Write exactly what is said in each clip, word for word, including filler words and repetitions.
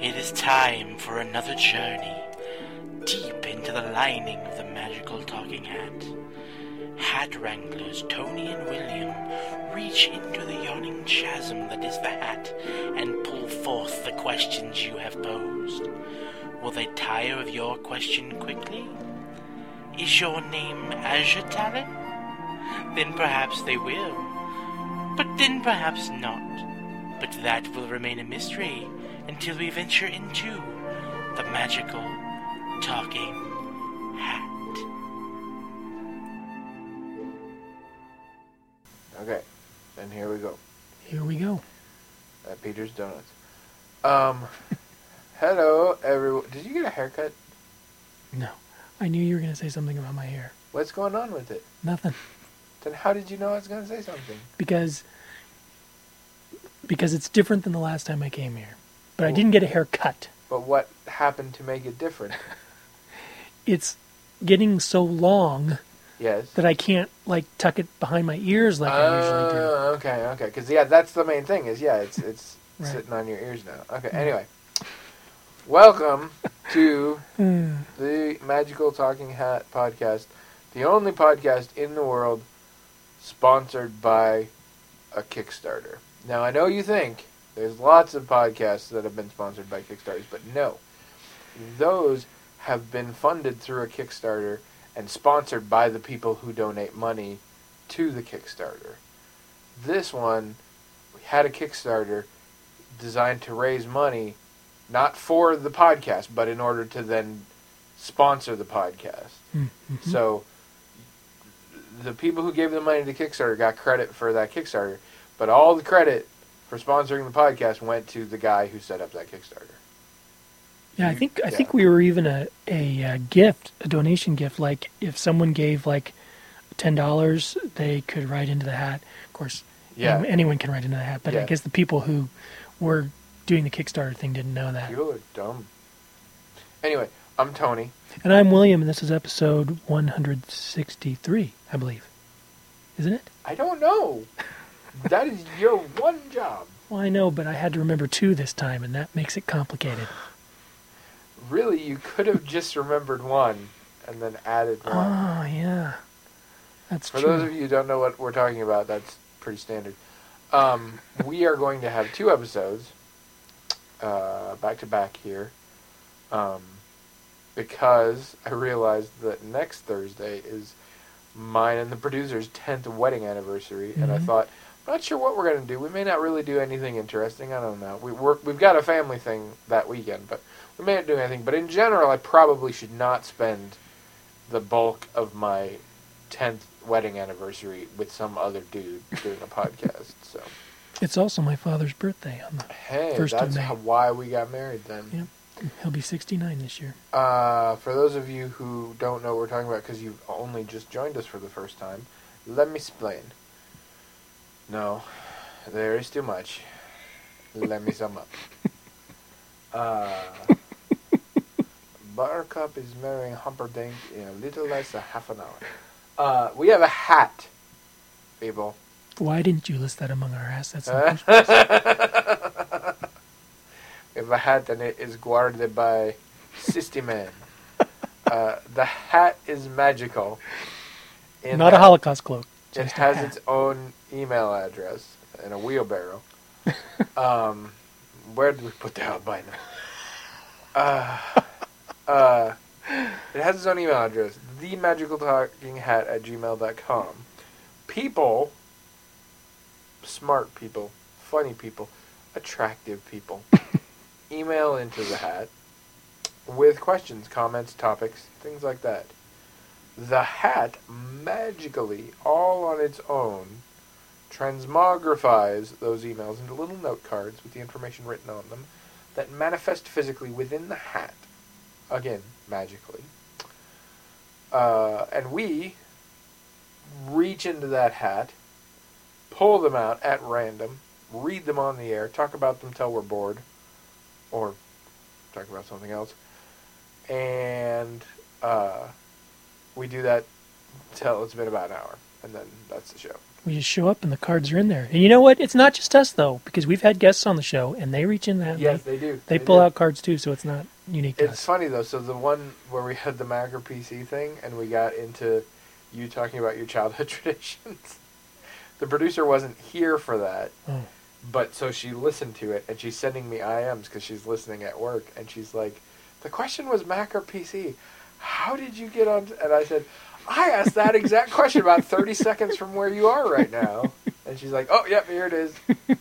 It is time for another journey deep into the lining of the magical talking hat. Hat wranglers Tony and William reach into the yawning chasm that is the hat and pull forth the questions you have posed. Will they tire of your question quickly? Is your name Azure Talon? Then perhaps they will. But then perhaps not. But that will remain a mystery until we venture into the magical talking hat. Okay, and here we go. Here we go. At Peter's Donuts. Um, hello, everyone. Did you get a haircut? No. I knew you were going to say something about my hair. What's going on with it? Nothing. Then how did you know I was going to say something? Because because it's different than the last time I came here. But I didn't get a haircut. But what happened to make it different? It's getting so long Yes. that I can't, like, tuck it behind my ears like uh, I usually do. Okay, okay. Because, yeah, that's the main thing is, yeah, it's it's Right. sitting on your ears now. Okay, anyway. Welcome to Hmm. the Magical Talking Hat podcast, the only podcast in the world sponsored by a Kickstarter. Now, I know you think there's lots of podcasts that have been sponsored by Kickstarters, but no. Those have been funded through a Kickstarter and sponsored by the people who donate money to the Kickstarter. This one, we had a Kickstarter designed to raise money, not for the podcast, but in order to then sponsor the podcast. Mm-hmm. So, the people who gave the money to Kickstarter got credit for that Kickstarter, but all the credit for sponsoring the podcast went to the guy who set up that Kickstarter. Yeah, I think I Yeah. think we were even a, a, uh gift, a donation gift. Like, if someone gave, like, ten dollars, they could write into the hat. Of course, Yeah. anyone, anyone can write into the hat. But Yeah. I guess the people who were doing the Kickstarter thing didn't know that. People are dumb. Anyway, I'm Tony. And I'm William, and this is episode one hundred sixty-three, I believe. Isn't it? I don't know. That is your one job. Well, I know, but I had to remember two this time, and that makes it complicated. Really, you could have just remembered one and then added one. Oh, yeah. That's For true. those of you who don't know what we're talking about, that's pretty standard. Um, we are going to have two episodes uh, back to back here um, because I realized that next Thursday is mine and the producer's tenth wedding anniversary, and I Mhm. thought, I'm not sure what we're going to do. We may not really do anything interesting. I don't know. We, we're, we've got a family thing that weekend, but we may not do anything. But in general, I probably should not spend the bulk of my tenth wedding anniversary with some other dude doing a podcast. So It's also my father's birthday on the hey, First of that's May. how, why we got married then. Yep. He'll be sixty-nine this year. Uh, for those of you who don't know what we're talking about because you've only just joined us for the first time, let me explain. No, there is too much. Let me sum up. Uh, Buttercup is marrying Humperdinck in a little less than half an hour. Uh, we have a hat, people. Why didn't you list that among our assets? in the Uh, first place? We have a hat and it is guarded by Sistiman. Uh, the hat is magical. in Not a that Holocaust cloak. It just a has hat. its own email address and a wheelbarrow. um, where did we put the albino? Uh, uh, it has its own email address. the magical talking hat at gmail dot com. People, smart people, funny people, attractive people, email into the hat with questions, comments, topics, things like that. The hat magically, all on its own, transmogrifies those emails into little note cards with the information written on them that manifest physically within the hat. Again, magically. Uh, and we reach into that hat, pull them out at random, read them on the air, talk about them till we're bored, or talk about something else, and uh, we do that till it's been about an hour, and then that's the show. We just show up and the cards are in there. And you know what? It's not just us, though, because we've had guests on the show, and they reach in that. Yes, they, they do. They, They pull do. out cards, too, so it's not unique to It's us. funny, though. So the one where we had the Mac or P C thing, and we got into you talking about your childhood traditions, the producer wasn't here for that. Oh. But so she listened to it, and she's sending me I Ms because she's listening at work, and she's like, the question was Mac or P C. How did you get on? T-? And I said, I asked that exact question about thirty seconds from where you are right now. And she's like, oh, yep, here it is.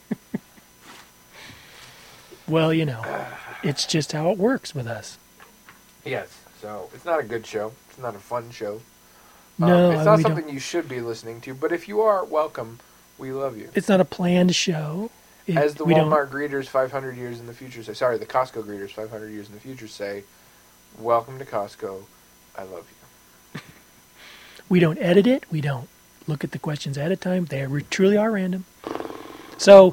Well, you know, it's just how it works with us. Yes, so it's not a good show. It's not a fun show. No, um, it's not we something don't. you should be listening to, but if you are, welcome. We love you. It's not a planned show. It, As the we don't- Walmart greeters five hundred years in the future say, sorry, the Costco greeters five hundred years in the future say, welcome to Costco. I love you. We don't edit it. We don't look at the questions ahead of time. They are, truly are random. So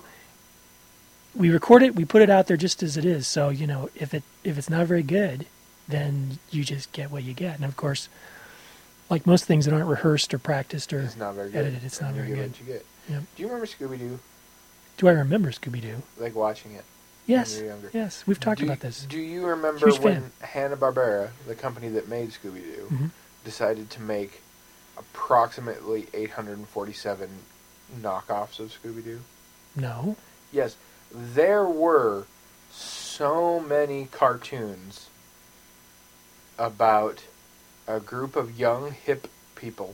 we record it. We put it out there just as it is. So, you know, if it if it's not very good, then you just get what you get. And, of course, like most things that aren't rehearsed or practiced or It's not very good. edited, it's not And you very get good. what you get. Yep. Do you remember Scooby-Doo? Do I remember Scooby-Doo? Like watching it Yes. when you were younger? Yes. We've talked do, about this. Do you remember Huge when fan. Hanna-Barbera, the company that made Scooby-Doo, Mhm. decided to make approximately eight hundred forty-seven knockoffs of Scooby-Doo? No. Yes, there were so many cartoons about a group of young, hip people,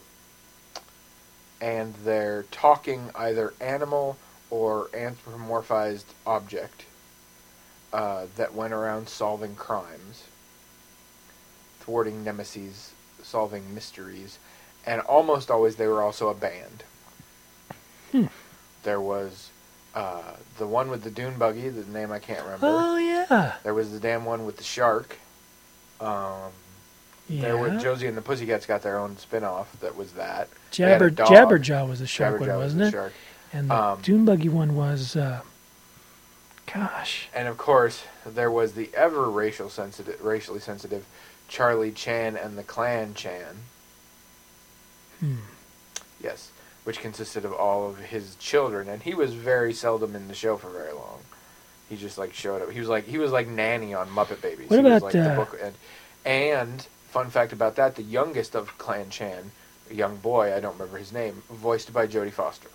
and they're talking either animal or anthropomorphized object uh, that went around solving crimes, thwarting nemesis, solving mysteries, and almost always they were also a band. Hmm. There was uh, the one with the dune buggy, the name I can't remember. Oh, yeah. There was the damn one with the shark. Um, Yeah. There were Josie and the Pussycats got their own spin-off that was that. They had Jabber, a dog. Jabberjaw was the shark Jabberjaw one, was wasn't the it? shark. And the Um, Dune Buggy one was, uh, gosh. And of course, there was the ever racial sensitive, racially sensitive Charlie Chan and the Clan Chan. Hmm. Yes, which consisted of all of his children, and he was very seldom in the show for very long. He just like showed up. He was like he was like Nanny on Muppet Babies. What he was about, like the uh, book and and fun fact about that: the youngest of Clan Chan, a young boy, I don't remember his name, voiced by Jodie Foster.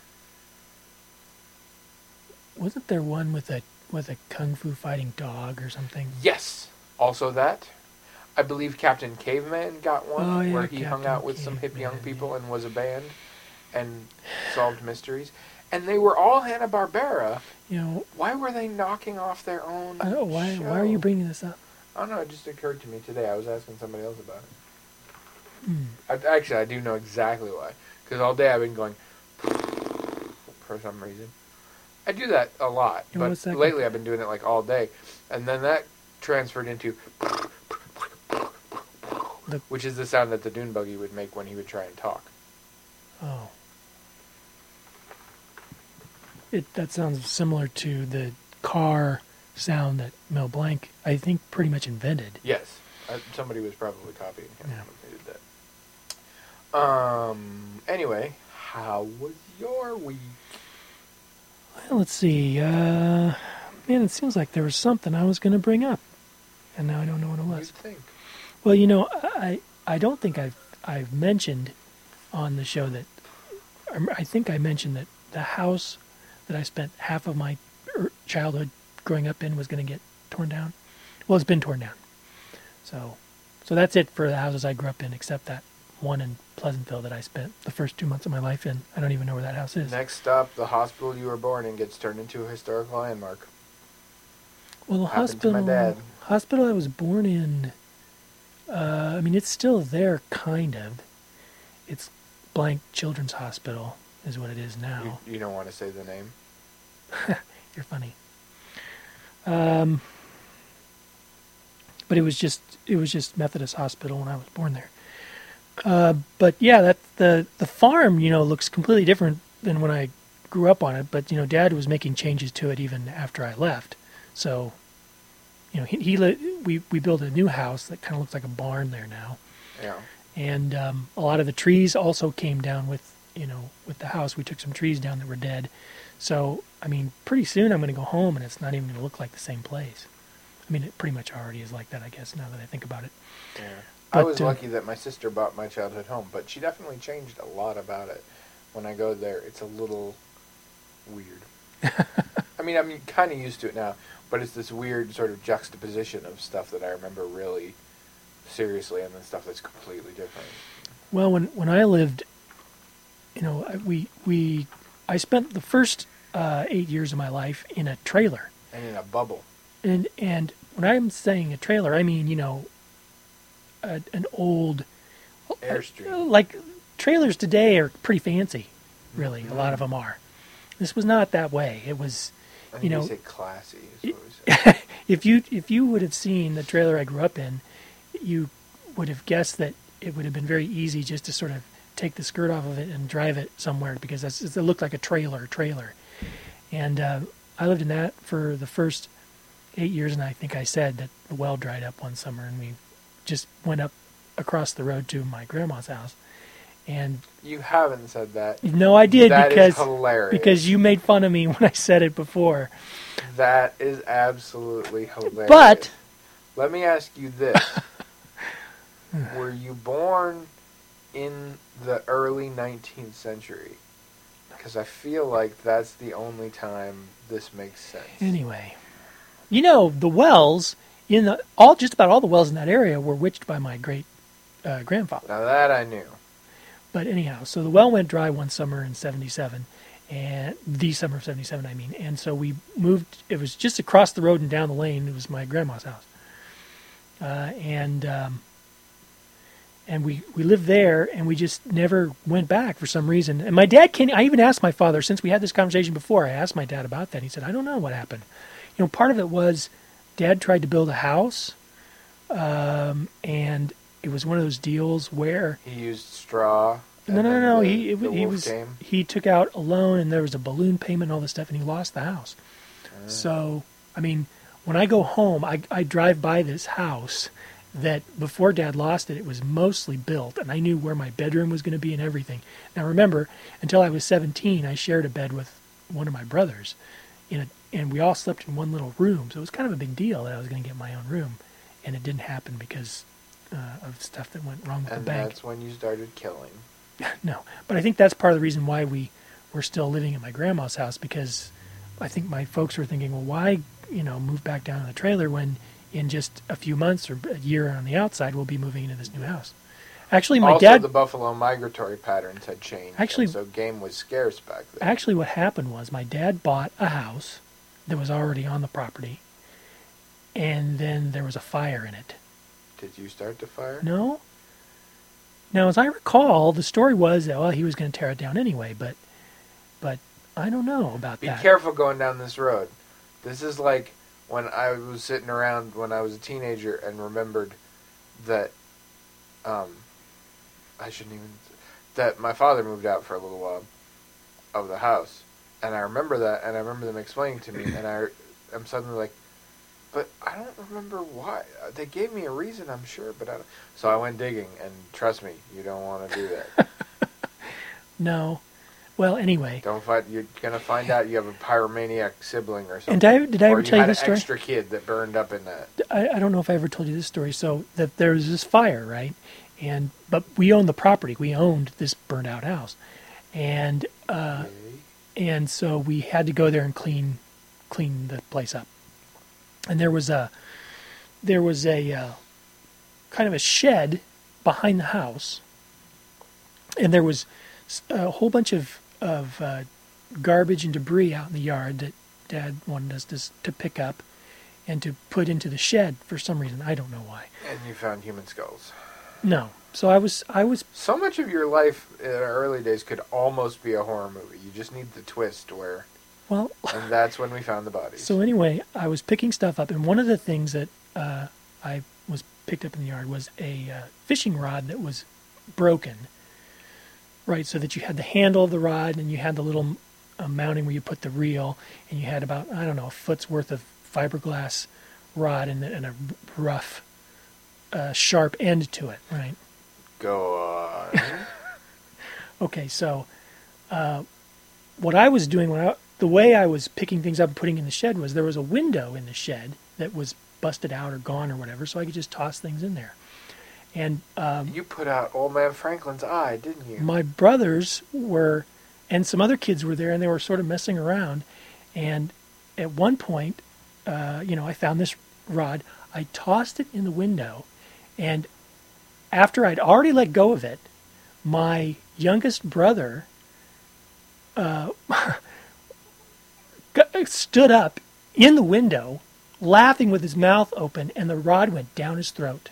Wasn't there one with a with a kung fu fighting dog or something? Yes, also that. I believe Captain Caveman got one Oh, yeah, where he hung Captain out with some hip young Caveman, people yeah. and was a band and solved mysteries. And they were all Hanna-Barbera. You know, Why were they knocking off their own I don't know, why show? why are you bringing this up? I don't know, it just occurred to me today. I was asking somebody else about it. Hmm. I, actually, I do know exactly why. Because all day I've been going for some reason. I do that a lot, And what's but that lately go- I've been doing it like all day. And then that transferred into The- which is the sound that the dune buggy would make when he would try and talk. Oh. It that sounds similar to the car sound that Mel Blanc, I think, pretty much invented. Yes, uh, somebody was probably copying him Yeah. when they did that. Um. Anyway, how was your week? Well, let's see. Uh, man, it seems like there was something I was going to bring up, and now I don't know what it What do you was. think? Well, you know, I I don't think I've I've mentioned on the show that I think I mentioned that the house that I spent half of my er- childhood growing up in was going to get torn down. Well, it's been torn down. So, so that's it for the houses I grew up in, except that one in Pleasantville that I spent the first two months of my life in. I don't even know where that house is. Next stop, the hospital you were born in gets turned into a historical landmark. Well, the Happened to hospital, my dad. hospital I was born in, uh, I mean, it's still there, kind of. It's Blank Children's Hospital, is what it is now. You, you don't want to say the name. You're funny. Um, but it was just it was just Methodist Hospital when I was born there. Uh, but yeah, that the the farm, you know, looks completely different than when I grew up on it. But you know, Dad was making changes to it even after I left. So, you know, he, he li- we we built a new house that kind of looks like a barn there now, Yeah. and um, a lot of the trees also came down with you know, with the house, we took some trees down that were dead. So, I mean, pretty soon I'm going to go home and it's not even going to look like the same place. I mean, it pretty much already is like that, I guess, now that I think about it. Yeah. But, I was uh, lucky that my sister bought my childhood home, but she definitely changed a lot about it. When I go there, it's a little weird. I mean, I'm kind of used to it now, but it's this weird sort of juxtaposition of stuff that I remember really seriously and then stuff that's completely different. Well, when when I lived, you know, I- we we I spent the first uh, eight years of my life in a trailer, And in a bubble. and and when I'm saying a trailer, I mean, you know, a, an old Airstream. like trailers today are pretty fancy, really. A lot of them are. This was not that way. It was, I you think know, you say classy is what we say. if you if you would have seen the trailer I grew up in, you would have guessed that it would have been very easy just to sort of take the skirt off of it and drive it somewhere because that's, it looked like a trailer trailer. And uh, I lived in that for the first eight years, and I think I said that the well dried up one summer, and we just went up across the road to my grandma's house. And You haven't said that. no, I did That is because hilarious. because you made fun of me when I said it before. That is absolutely hilarious. But let me ask you this. Were you born in the early nineteenth century? Because I feel like that's the only time this makes sense. anyway, you know, the wells in the all just about all the wells in that area were witched by my great uh, grandfather. Now that I knew. But anyhow, so the well went dry one summer in seventy-seven, and the summer of seventy-seven, I mean. And so we moved, it was just across the road and down the lane. It was my grandma's house. Uh, and um, and we, we lived there, and we just never went back for some reason. And my dad came, I even asked my father, since we had this conversation before, I asked my dad about that. He said, I don't know what happened. You know, part of it was Dad tried to build a house, um, and it was one of those deals where He used straw. no, and no, no, then no. the- He it, the he wolf was came. he took out a loan, and there was a balloon payment and all this stuff, and he lost the house. Ah. So, I mean, when I go home, I I drive by this house that before Dad lost it, it was mostly built, and I knew where my bedroom was going to be and everything. Now, remember, until I was seventeen, I shared a bed with one of my brothers, in a, and we all slept in one little room. So it was kind of a big deal that I was going to get my own room, and it didn't happen because uh, of stuff that went wrong with And the bank. that's when you started killing. No, but I think that's part of the reason why we were still living at my grandma's house, because I think my folks were thinking, well, why, you know, move back down to the trailer when in just a few months or a year on the outside we'll be moving into this new house. Actually, my also, dad. the buffalo migratory patterns had changed. Actually- and so game was scarce back then. Actually, what happened was my dad bought a house that was already on the property, and then there was a fire in it. Did you start the fire? No. Now, as I recall, the story was that well, he was going to tear it down anyway, but, but I don't know about Be that. careful going down this road. This is like when I was sitting around when I was a teenager and remembered that, um, I shouldn't even, that my father moved out for a little while of the house. And I remember that, and I remember them explaining to me, and I am suddenly like, but I don't remember why. They gave me a reason, I'm sure, but I don't. So I went digging, and trust me, you don't want to do that. No. Well, anyway. Don't find. You're gonna find out you have a pyromaniac sibling or something. And did I, did I or ever you tell you had this an story? extra kid that burned up in that. I, I don't know if I ever told you this story. So that there was this fire, right? And but we owned the property. We owned this burned out house, and uh, Okay. and so we had to go there and clean clean the place up. And there was a there was a uh, kind of a shed behind the house, and there was a whole bunch of of uh, garbage and debris out in the yard that Dad wanted us to to pick up and to put into the shed for some reason. I don't know why. And you found human skulls. No. So I was I was So much of your life in our early days could almost be a horror movie. You just need the twist where, well. and that's when we found the bodies. So anyway, I was picking stuff up, and one of the things that uh, I was picked up in the yard was a uh, fishing rod that was broken. Right, so that you had the handle of the rod, and you had the little uh, mounting where you put the reel, and you had about I don't know a foot's worth of fiberglass rod and, and a rough, uh, sharp end to it. Right. Go on. Okay, so uh, what I was doing when I, the way I was picking things up and putting in the shed was there was a window in the shed that was busted out or gone or whatever, so I could just toss things in there. And um, You put out Old Man Franklin's eye, didn't you? my brothers were, and some other kids were there, and they were sort of messing around. And at one point, uh, you know, I found this rod. I tossed it in the window, and after I'd already let go of it, my youngest brother uh, stood up in the window, laughing with his mouth open, and the rod went down his throat.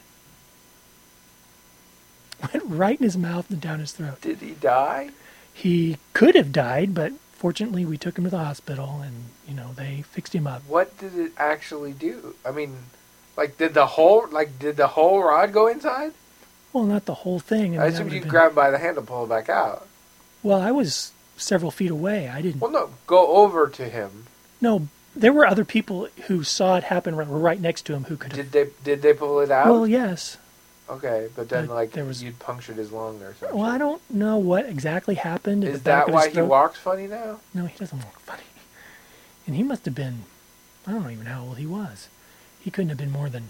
Went right in his mouth and down his throat. Did he die? He could have died, but fortunately we took him to the hospital, and, you know, they fixed him up. What did it actually do? I mean, like, did the whole, like, did the whole rod go inside? Well, not the whole thing. I, I mean, assume that you would've been- grab by the handle, pull it back out. Well, I was several feet away. I didn't. Well, no, go over to him. No, there were other people who saw it happen, right, were right next to him, who could have. Did they did they pull it out? Well, yes. Okay, but then But like there was- you'd punctured his lung or something. Well, I don't know what exactly happened. At Is the back that of why his he throat. walks funny now? No, he doesn't look funny. And he must have been, I don't even know how old he was. He couldn't have been more than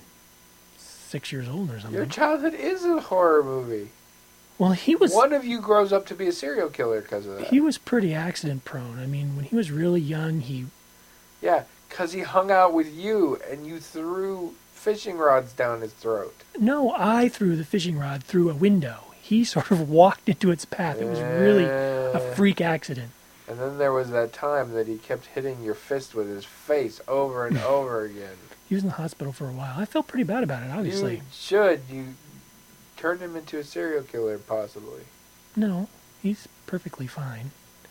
six years old or something. Your childhood is a horror movie. Well, he was One of you grows up to be a serial killer because of that. he was pretty accident prone. I mean, when he was really young, he Yeah, because he hung out with you and you threw fishing rods down his throat. no, I threw the fishing rod through a window. He sort of walked into its path. It was really a Uh, freak accident. And then there was that time that he kept hitting your fist with his face over and over again. He was in the hospital for a while. I felt pretty bad about it, obviously. You should. You turned him into a serial killer, possibly. No, he's perfectly fine.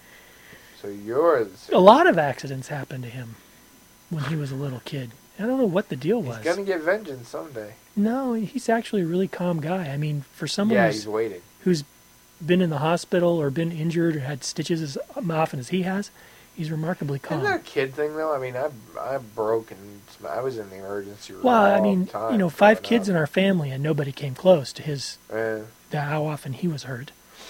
So you're the A serial lot of accidents happened to him when he was a little kid. I don't know what the deal was. He's gonna get vengeance someday. No, he's actually a really calm guy. I mean, for someone Yeah, who's, he's waiting. who's been in the hospital or been injured or had stitches as often as he has, he's remarkably calm. Isn't that a kid thing though? I mean, I I broke and I was in the emergency room. Well, I all mean, the time you know, five growing kids up. in our family and nobody came close to his, Eh, to how often he was hurt.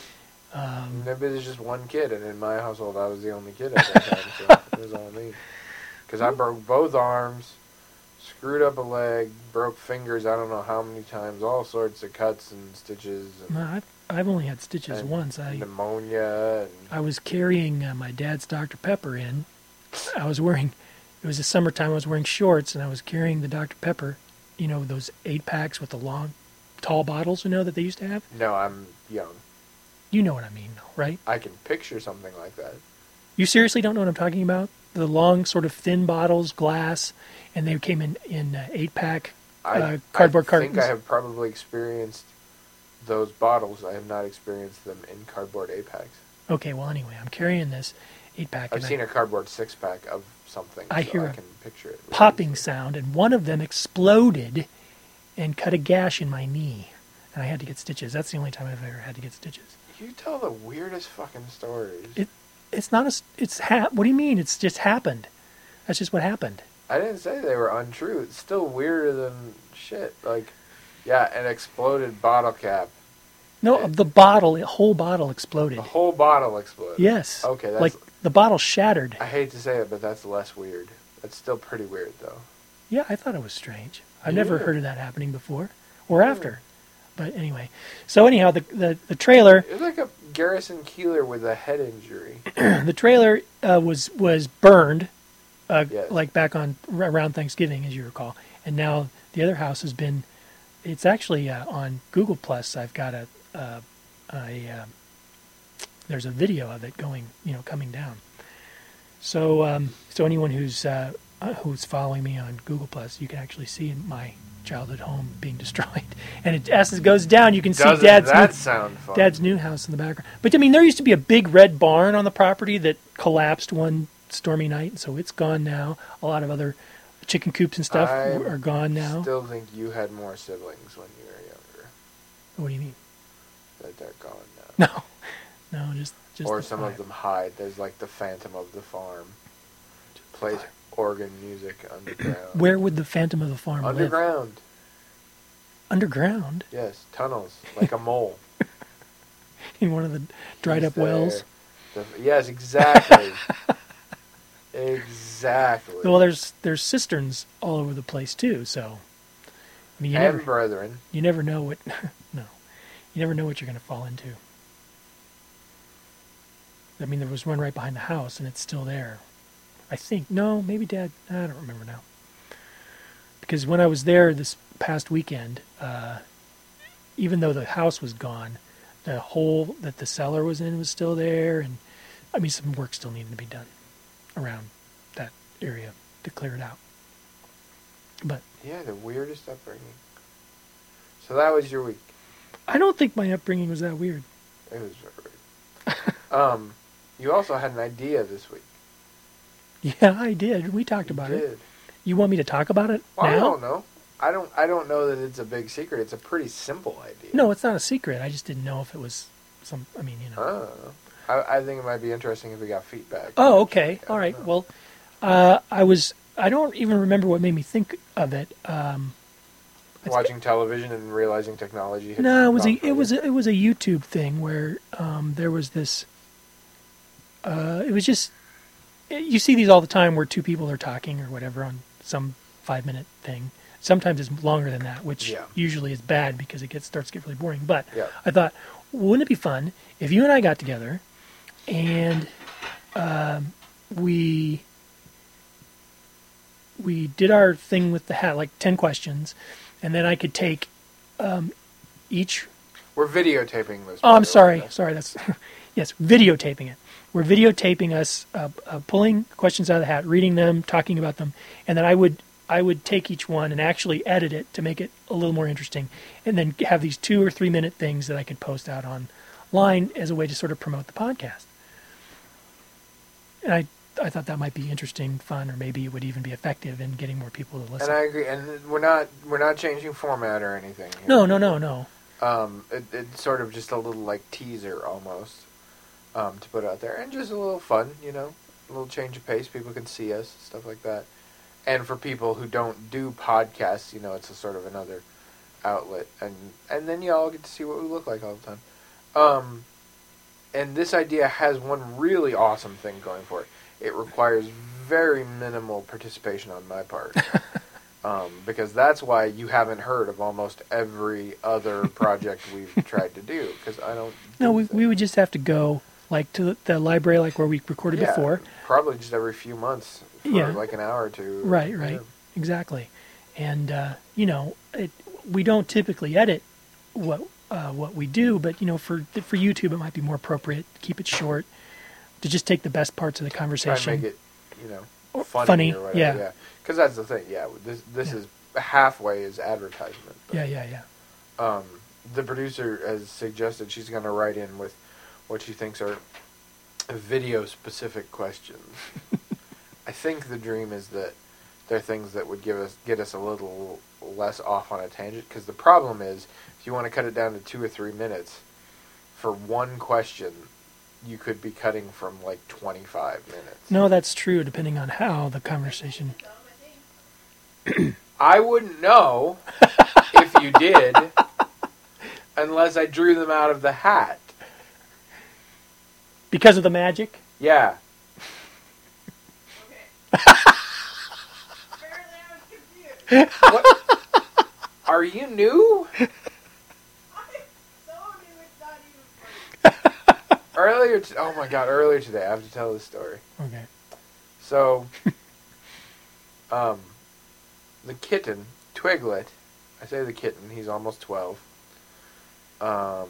Um, maybe there's just one kid, and in my household, I was the only kid at that time, so it was all me. Because I broke both arms, screwed up a leg, broke fingers. I don't know how many times, all sorts of cuts and stitches, and, no, I've, I've only had stitches and once. I pneumonia, and I was carrying uh, my dad's Doctor Pepper in. I was wearing, it was the summertime, I was wearing shorts, and I was carrying the Doctor Pepper, you know, those eight packs with the long, tall bottles, you know, that they used to have? no, I'm young. You know what I mean, though, right? I can picture something like that. You seriously don't know what I'm talking about? The long, sort of thin bottles, glass, and they came in, in uh, eight pack I, uh, cardboard I cartons. think I have probably experienced those bottles. I have not experienced them in cardboard eight packs. Okay, well, anyway, I'm carrying this eight pack. I've and seen I, a cardboard six pack of something. I so hear I a can picture it. really popping easily. sound, and one of them exploded and cut a gash in my knee, and I had to get stitches. That's the only time I've ever had to get stitches. You tell the weirdest fucking stories. It, it's not a, s- it's ha- what do you mean? It's just happened. That's just what happened. I didn't say they were untrue. It's still weirder than shit. Like, yeah, an exploded bottle cap. No, Yeah. the bottle, the whole bottle exploded. The whole bottle exploded. Yes. Okay, that's. Like the bottle shattered. I hate to say it, but that's less weird. That's still pretty weird, though. Yeah, I thought it was strange. I've never Yeah. heard of that happening before or after. But anyway, so anyhow, the the, the trailer It's like a Garrison Keeler with a head injury. the trailer uh, was was burned, uh, Yes. like back on around Thanksgiving, as you recall, and now the other house has been. It's actually uh, on Google Plus. I've got a a, a uh, there's a video of it going, you know, coming down. So um, so anyone who's uh, uh, who's following me on Google Plus, you can actually see my childhood home being destroyed, and it, as it goes down, you can Doesn't see Dad's that new, sound fun? Dad's new house in the background. But I mean, there used to be a big red barn on the property that collapsed one stormy night, and so it's gone now. A lot of other chicken coops and stuff I are gone now. still think you had more siblings when you were younger. What do you mean? That they're gone now. No, no, just just or the some five. of them hide. There's like the Phantom of the Farm. Plays organ music underground. Where would the Phantom of the Farm live? Underground. Underground, Yes, tunnels like a mole. in one of the dried He's up wells. there. The, yes, exactly. Exactly. Well, there's there's cisterns all over the place too. So, I mean, you and never brethren. you never know what no, you never know what you're going to fall into. I mean, there was one right behind the house, and it's still there. I think no, maybe Dad. I don't remember now. Because when I was there this past weekend, uh, even though the house was gone, the hole that the cellar was in was still there, and I mean, some work still needed to be done around that area to clear it out. But Yeah, the weirdest upbringing. So that was your week. I don't think my upbringing was that weird. It was very weird. um, you also had an idea this week. Yeah, I did. We talked You about did. it. You want me to talk about it Well, now? I don't know. I don't. I don't know that it's a big secret. It's a pretty simple idea. No, it's not a secret. I just didn't know if it was some. I mean, you know. I don't know. I, I think it might be interesting if we got feedback. Oh, okay. I All don't right. know. Well, uh, I was. I don't even remember what made me think of it. Um, Watching television and realizing technology. had no, it was a. gone It further. was. A, it was a YouTube thing where um, there was this. Uh, it was just. You see these all the time where two people are talking or whatever on some five-minute thing. Sometimes it's longer than that, which Yeah. usually is bad because it gets starts to get really boring. But Yeah. I thought, wouldn't it be fun if you and I got together and um, we we did our thing with the hat, like ten questions, and then I could take um, each. We're videotaping this. Oh, by I'm the way. sorry. Sorry, that's yes, videotaping it. We're videotaping us uh, uh, pulling questions out of the hat, reading them, talking about them, and then I would I would take each one and actually edit it to make it a little more interesting, and then have these two or three minute things that I could post out online as a way to sort of promote the podcast. And I I thought that might be interesting, fun, or maybe it would even be effective in getting more people to listen. And I agree. And we're not we're not changing format or anything. Here. no, no, no, no. Um, it, it's sort of just a little like teaser almost, um, to put out there, and just a little fun, you know, a little change of pace. People can see us, stuff like that. And for people who don't do podcasts, you know, it's a sort of another outlet, and and then you all get to see what we look like all the time. Um, and this idea has one really awesome thing going for it. It requires very minimal participation on my part. Um, because that's why you haven't heard of almost every other project we've tried to do. Because I don't. No, do we things. we would just have to go like to the, the library, like where we recorded Yeah, before. Probably just every few months for Yeah. like an hour or two. Right, right, Yeah. exactly. And uh, you know, it, we don't typically edit what uh, what we do, but you know, for for YouTube, it might be more appropriate to keep it short, to just take the best parts of the Try conversation. and make it, you know, Or funny, funny, or whatever. yeah. Yeah. Because that's the thing. Yeah. This this Yeah. is halfway is advertisement. But, Yeah, yeah, yeah. Um, the producer has suggested she's going to write in with what she thinks are video-specific questions. I think the dream is that they're things that would give us get us a little less off on a tangent. Because the problem is, if you want to cut it down to two or three minutes for one question, you could be cutting from like twenty-five minutes. No, that's true. Depending on how the conversation. I wouldn't know if you did unless I drew them out of the hat. Because of the magic. Yeah. Apparently I was confused. What? Are you new? I so new it's not even funny. Earlier, t- oh my god, earlier today, I have to tell this story. Okay. So, um, the kitten, Twiglet, I say the kitten, he's almost twelve, um,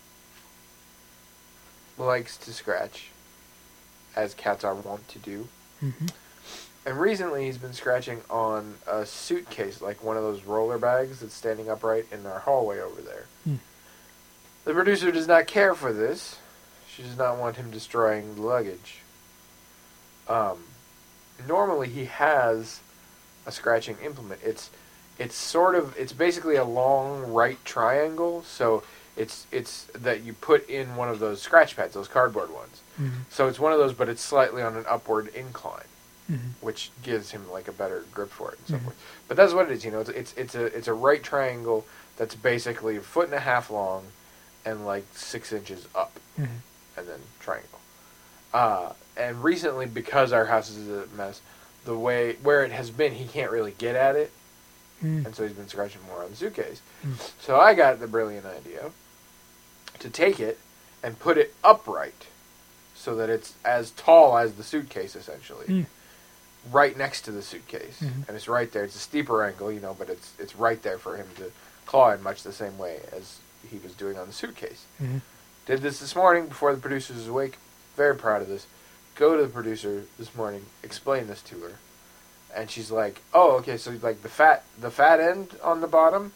likes to scratch, as cats are wont to do. hmm And recently he's been scratching on a suitcase, like one of those roller bags that's standing upright in our hallway over there. Hmm. The producer does not care for this. She does not want him destroying the luggage. Um, normally he has a scratching implement. It's it's sort of it's basically a long right triangle. So it's it's that you put in one of those scratch pads, those cardboard ones. hmm So it's one of those, but it's slightly on an upward incline, hmm which gives him like a better grip for it and so Mhm. forth. But that's what it is. You know, it's it's it's a it's a right triangle that's basically a foot and a half long, and like six inches up, hmm and then triangle. Uh, and recently, because our house is a mess, the way where it has been, he can't really get at it, Mm. and so he's been scratching more on the suitcase. Mm. So I got the brilliant idea to take it and put it upright, so that it's as tall as the suitcase, essentially, Mm. right next to the suitcase, Mhm. and it's right there. It's a steeper angle, you know, but it's it's right there for him to claw in, much the same way as he was doing on the suitcase. Mhm. Did this this morning before the producer was awake. Very proud of this. Go to the producer this morning, explain this to her, and she's like, "Oh, okay, so like the fat the fat end on the bottom."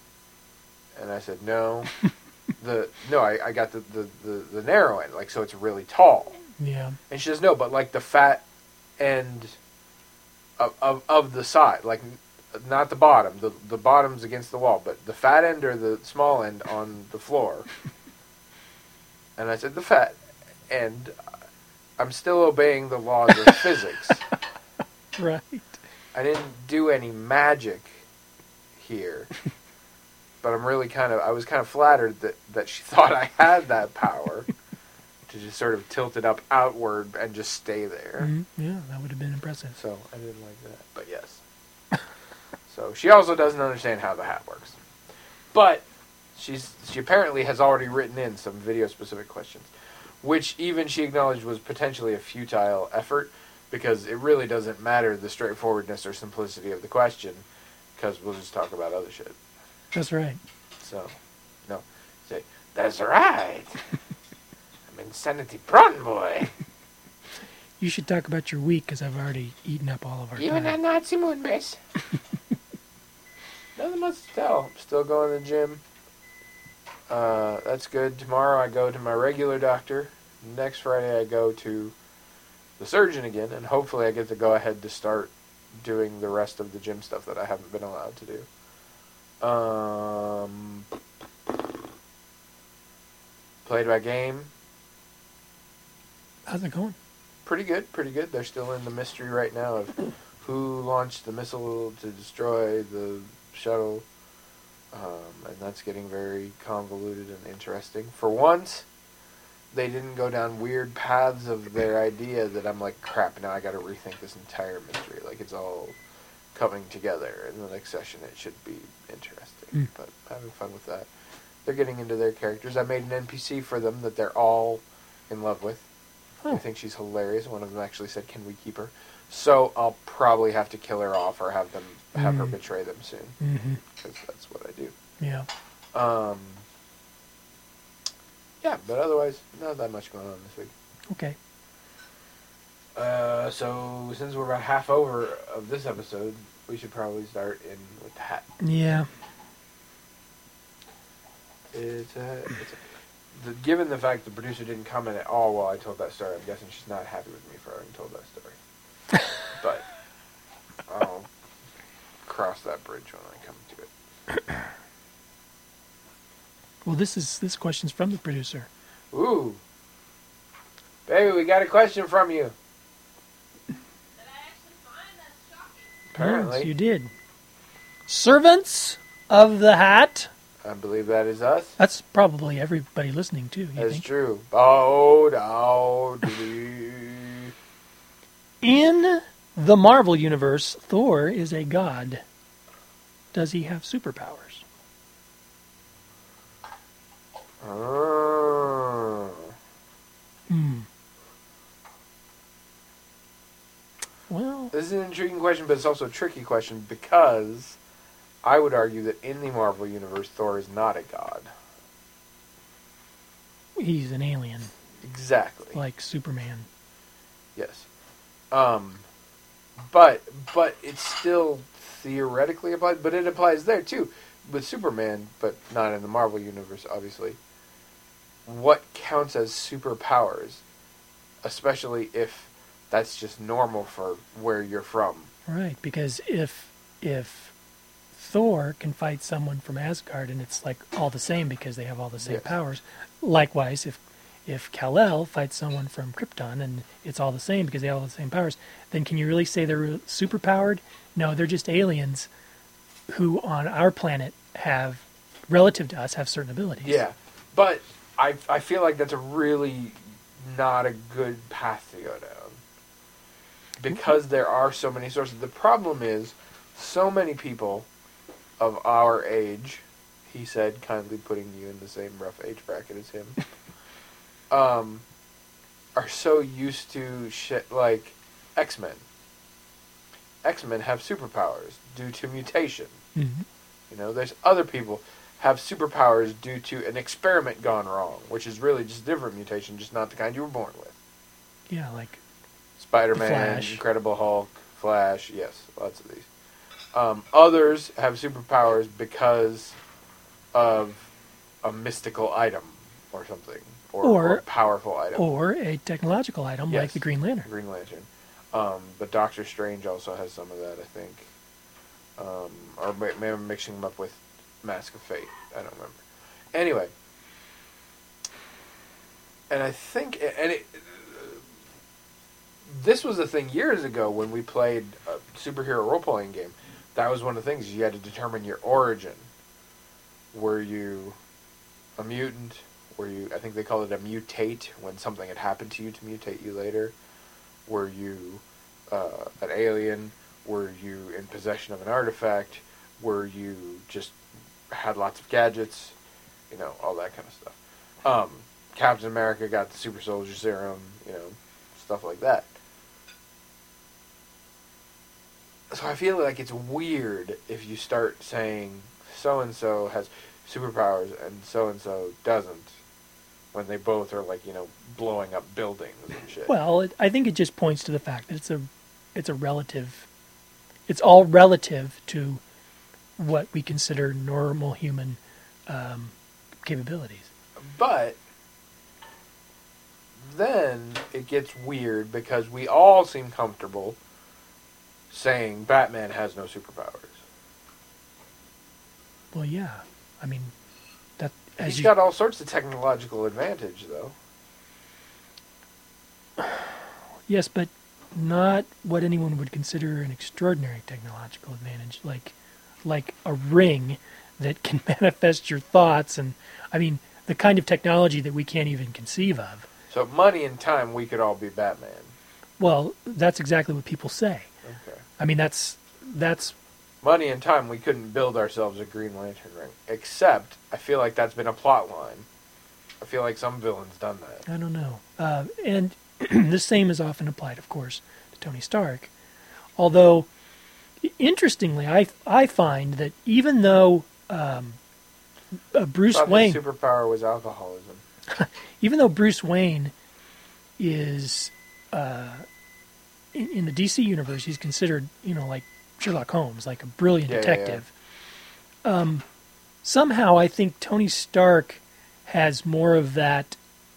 And I said, "No, the no, I, I got the, the, the, the narrow end, like so it's really tall." Yeah. And she says, "No, but like the fat end of of, of the side, like not the bottom. The the bottom's against the wall, but the fat end or the small end on the floor." And I said, "The fat end. I'm still obeying the laws of physics. Right. I didn't do any magic here." But I'm really kind of, I was kind of flattered that, that she thought I had that power to just sort of tilt it up outward and just stay there. Mhm. Yeah, that would have been impressive. So I didn't like that, but yes. So she also doesn't understand how the hat works. But she's she apparently has already written in some video-specific questions, which even she acknowledged was potentially a futile effort, because it really doesn't matter the straightforwardness or simplicity of the question, because we'll just talk about other shit. That's right. So, no. Say, "That's right. I'm Insanity Prawn Boy. You should talk about your week, because I've already eaten up all of our Even a time. Nazi moon base." Nothing much to tell. I'm still going to the gym. Uh, that's good. Tomorrow I go to my regular doctor. Next Friday I go to the surgeon again, and hopefully I get to go ahead to start doing the rest of the gym stuff that I haven't been allowed to do. Um, played my game. How's it going? Pretty good, pretty good. They're still in the mystery right now of who launched the missile to destroy the shuttle. Um, and that's getting very convoluted and interesting. For once, they didn't go down weird paths of their idea that I'm like, crap, now I gotta rethink this entire mystery. Like, it's all coming together. In the next session, it should be interesting. Mm. But having fun with that. They're getting into their characters. I made an N P C for them that they're all in love with. Oh. I think she's hilarious. One of them actually said, "Can we keep her?" So I'll probably have to kill her off or have them have her Mm. betray them soon, Mm-hmm. because that's what I do. Yeah. Um, yeah, but otherwise, not that much going on this week. Okay. Uh, so since we're about half over of this episode, we should probably start in with the hat. Yeah. It's a, it's a, the, given the fact the producer didn't comment at all while I told that story, I'm guessing she's not happy with me for having told that story. But I'll cross that bridge when I come to it. Well, this is this question's from the producer. Ooh. Baby, we got a question from you. Did I actually find? That's shocking. Apparently. Yes, you did. Servants of the Hat. I believe that is us. That's probably everybody listening too. You That's think? true. Bow down. dee. In the Marvel universe, Thor is a god. Does he have superpowers? Oh. Hmm. Well, This is an intriguing question, but it's also a tricky question, because I would argue that in the Marvel Universe, Thor is not a god. he's an alien, Exactly. like Superman. Yes. Um, but but it's still theoretically applied, but it applies there too with Superman, but not in the Marvel Universe, obviously. What counts as superpowers, especially if that's just normal for where you're from? Right, because if if Thor can fight someone from Asgard and it's like all the same because they have all the same Yes. powers, likewise, if if Kal-El fights someone from Krypton and it's all the same because they have all the same powers, then can you really say they're superpowered? No, they're just aliens who on our planet have, relative to us, have certain abilities. Yeah, but I I feel like that's a really not a good path to go down. Because there are so many sources. The problem is, so many people of our age, he said, kindly putting you in the same rough age bracket as him, um, are so used to shit like X-Men. X-Men have superpowers due to mutation. Mm-hmm. You know, there's other people have superpowers due to an experiment gone wrong, which is really just a different mutation, just not the kind you were born with. Yeah, like Spider-Man, Flash. Incredible Hulk, Flash, yes, lots of these. Um, others have superpowers because of a mystical item or something, or, Or- or a powerful item. or a technological item Yes. like the Green Lantern. Green Lantern. Um, but Doctor Strange also has some of that, I think. Um, or may- maybe I'm mixing them up with Mask of Fate. I don't remember. Anyway. And I think... And it, this was a thing years ago when we played a superhero role-playing game. That was one of the things. You had to determine your origin. Were you a mutant? Were you... I think they call it a mutate, when something had happened to you to mutate you later. Were you uh, an alien? Were you in possession of an artifact? Were you just had lots of gadgets? You know, all that kind of stuff. Um, Captain America got the super soldier serum, you know, stuff like that. So I feel like it's weird if you start saying so-and-so has superpowers and so-and-so doesn't, when they both are, like, you know, blowing up buildings and shit. Well, it, I think it just points to the fact that it's a, it's a relative, it's all relative to what we consider normal human um, capabilities. But then it gets weird because we all seem comfortable saying Batman has no superpowers. Well, yeah, I mean, that as He's you, got all sorts of technological advantage, though. yes, but not what anyone would consider an extraordinary technological advantage, like like a ring that can manifest your thoughts, and I mean the kind of technology that we can't even conceive of. So money and time, we could all be Batman. Well, that's exactly what people say. Okay. I mean, that's that's Money and time, we couldn't build ourselves a Green Lantern ring. Except, I feel like that's been a plot line. I feel like some villain's done that. I don't know. Uh, and the same is often applied, of course, to Tony Stark. Although, interestingly, I, I find that even though um, uh, Bruce I thought Wayne, his superpower was alcoholism. even though Bruce Wayne is uh, in, in the D C universe, he's considered, you know, like Sherlock Holmes, like a brilliant Yeah, yeah, detective. Um, somehow, I think Tony Stark has more of that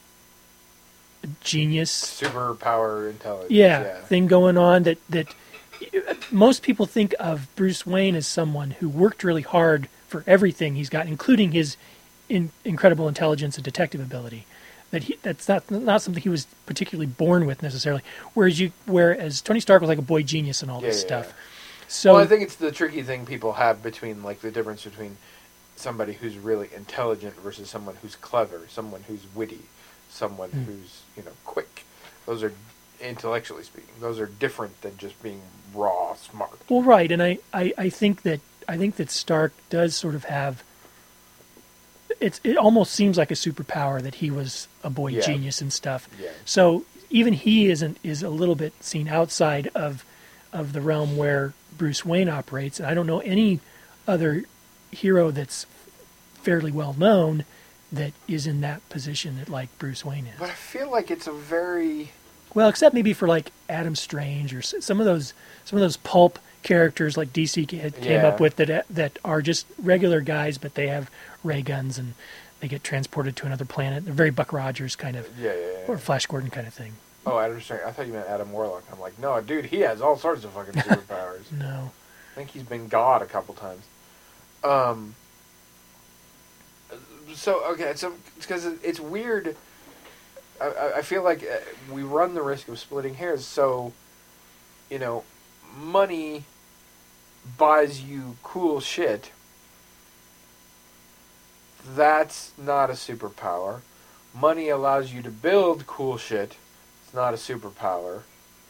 genius, Superpower intelligence. yeah, Yeah. thing going on. That that most people think of Bruce Wayne as someone who worked really hard for everything he's got, including his in, incredible intelligence and detective ability. That he, that's not not something he was particularly born with necessarily. Whereas you, whereas Tony Stark was like a boy genius and all this Yeah, yeah, stuff. yeah. So Well, I think it's the tricky thing people have between, like, the difference between somebody who's really intelligent versus someone who's clever, someone who's witty, someone Hmm. who's, you know, quick. Those are, intellectually speaking, those are different than just being raw smart. well, right, and I, I, I think that I think that Stark does sort of have. It's it almost seems like a superpower that he was a boy Yeah. genius and stuff. Yeah. So even he isn't is a little bit seen outside of of the realm where Bruce Wayne operates. And I don't know any other hero that's fairly well known that is in that position that like Bruce Wayne is. But I feel like it's a very... Well, except maybe for like Adam Strange or s- some of those some of those pulp characters like D C ca- came Yeah. up with that that are just regular guys, but they have ray guns and they get transported to another planet. They're very Buck Rogers kind of, Yeah, yeah, yeah. or Flash Gordon kind of thing. Oh, Adam Strange. I thought you meant Adam Warlock. I'm like, no, dude, he has all sorts of fucking superpowers. No, I think he's been God a couple times. Um. So okay, so because it's weird. I- I, I feel like uh, we run the risk of splitting hairs. So, you know, money buys you cool shit. That's not a superpower. money allows you to build cool shit. It's not a superpower.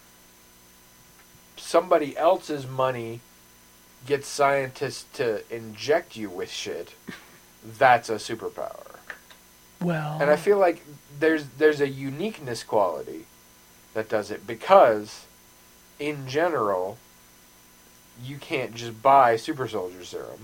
Somebody else's money gets scientists to inject you with shit. That's a superpower. Well, And I feel like there's there's a uniqueness quality that does it because, in general, you can't just buy super soldier serum.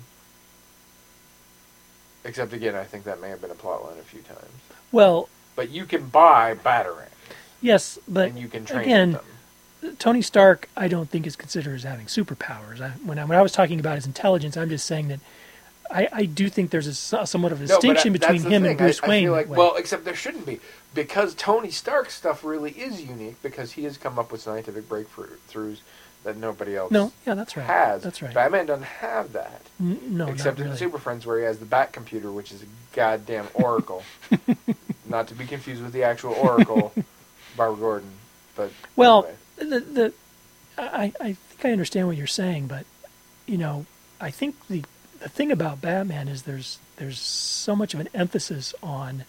Except, again, I think that may have been a plotline a few times. well, But you can buy Batarang, yes, but and you can train again, with them. Tony Stark, I don't think is considered as having superpowers. I, when I when I was talking about his intelligence, I'm just saying that I, I do think there's a, so- somewhat of a No, but distinction I- between that's the him thing. and Bruce I, Wayne. I feel that like, way. well, except there shouldn't be. Because Tony Stark's stuff really is unique because he has come up with scientific breakthroughs that nobody else no, yeah, that's right. has. That's right. Batman doesn't have that. N- no, Except not in really. Super Friends, where he has the Bat computer, which is a goddamn oracle. Not to be confused with the actual Oracle, Barbara Gordon. But Well, anyway. the the I, I think I understand what you're saying, but you know, I think the the thing about Batman is there's there's so much of an emphasis on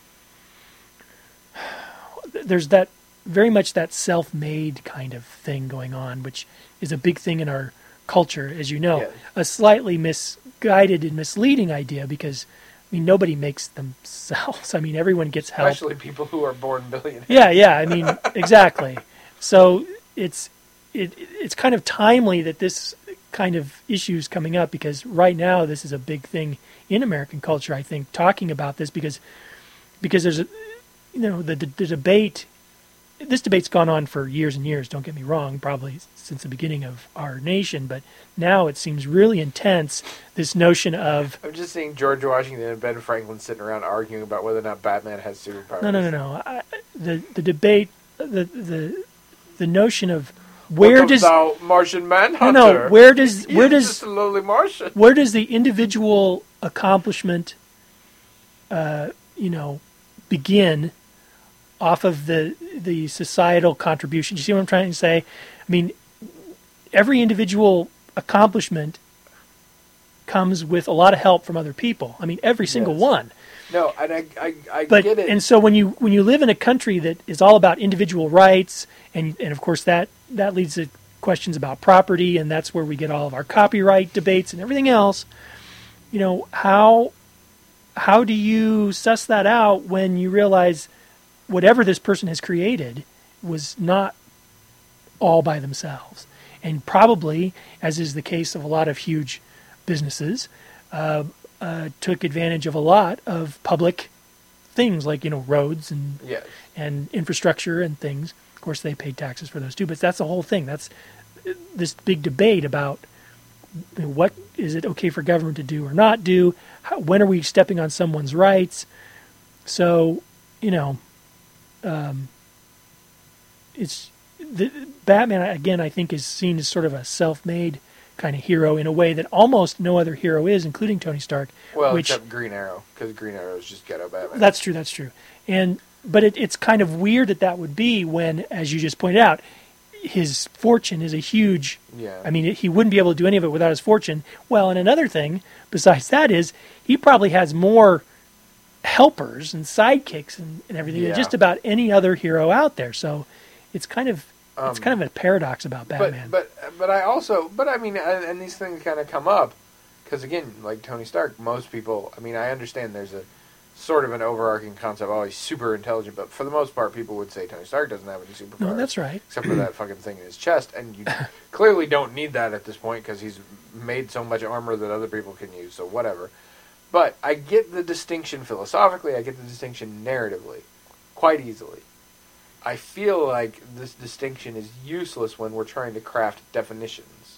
there's that very much that self-made kind of thing going on, which is a big thing in our culture, as you know. Yes. A slightly misguided and misleading idea because I mean nobody makes themselves. I mean everyone gets help. Especially people who are born billionaires. Yeah, yeah. I mean, exactly. So it's it it's kind of timely that this kind of issue is coming up because right now this is a big thing in American culture. I think talking about this because because there's a you know the the, the debate. This debate's gone on for years and years. Don't get me wrong, probably since the beginning of our nation, but now it seems really intense. This notion of I'm just seeing George Washington and Ben Franklin sitting around arguing about whether or not Batman has superpowers. no, no, no, no. I, the the debate, the the the notion of where Welcome does thou Martian no Manhunter? no where does He where is does just a lowly Martian. where does the individual accomplishment, uh, you know, begin off of the the societal contribution? You see what I'm trying to say? I mean, every individual accomplishment comes with a lot of help from other people. I mean, every single Yes. one. No, and I, I, I But get it. and so when you when you live in a country that is all about individual rights, and and of course that that leads to questions about property, and that's where we get all of our copyright debates and everything else. You know, how how do you suss that out when you realize whatever this person has created was not all by themselves, and probably, as is the case of a lot of huge businesses, uh, uh, took advantage of a lot of public things like you know roads and yes. and infrastructure and things. Of course, they paid taxes for those too, but that's the whole thing. That's this big debate about you know, what is it okay for government to do or not do? How, when are we stepping on someone's rights? So, you know, um, it's the Batman again. I think is seen as sort of a self-made kind of hero in a way that almost no other hero is, including Tony Stark. Well, which, except Green Arrow, because Green Arrow is just ghetto Batman. That's true. That's true. And but it, it's kind of weird that that would be when, as you just pointed out, his fortune is a huge. Yeah. I mean, he wouldn't be able to do any of it without his fortune. Well, and another thing besides that is he probably has more helpers and sidekicks and, and everything Yeah. than just about any other hero out there. So it's kind of it's Um, kind of a paradox about Batman. But but but I also but I mean and, and these things kind of come up because again like Tony Stark, most people. I mean I understand there's a sort of an overarching concept. Oh, he's super intelligent, but for the most part, people would say Tony Stark doesn't have any superpowers. no, that's right. Except for that fucking thing in his chest, and you clearly don't need that at this point because he's made so much armor that other people can use. So whatever. But I get the distinction philosophically. I get the distinction narratively, quite easily. I feel like this distinction is useless when we're trying to craft definitions.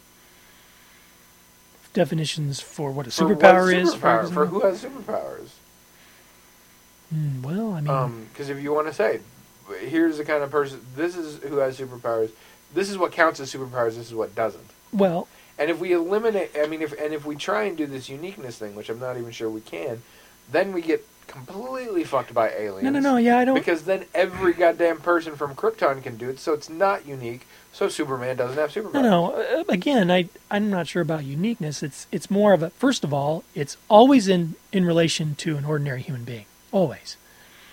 Definitions for what a For what superpower is. superpower- example? for who has superpowers. Hmm, well, I mean, Because if you want to say, here's the kind of person, this is who has superpowers, this is what counts as superpowers, this is what doesn't. well, And if we eliminate, I mean, if and if we try and do this uniqueness thing, which I'm not even sure we can, then we get completely fucked by aliens. no, no, no. Yeah, I don't. Because then every goddamn person from Krypton can do it, so it's not unique. So Superman doesn't have superpowers. No, no. Uh, again, I I'm not sure about uniqueness. It's it's more of a first of all, it's always in in relation to an ordinary human being. Always.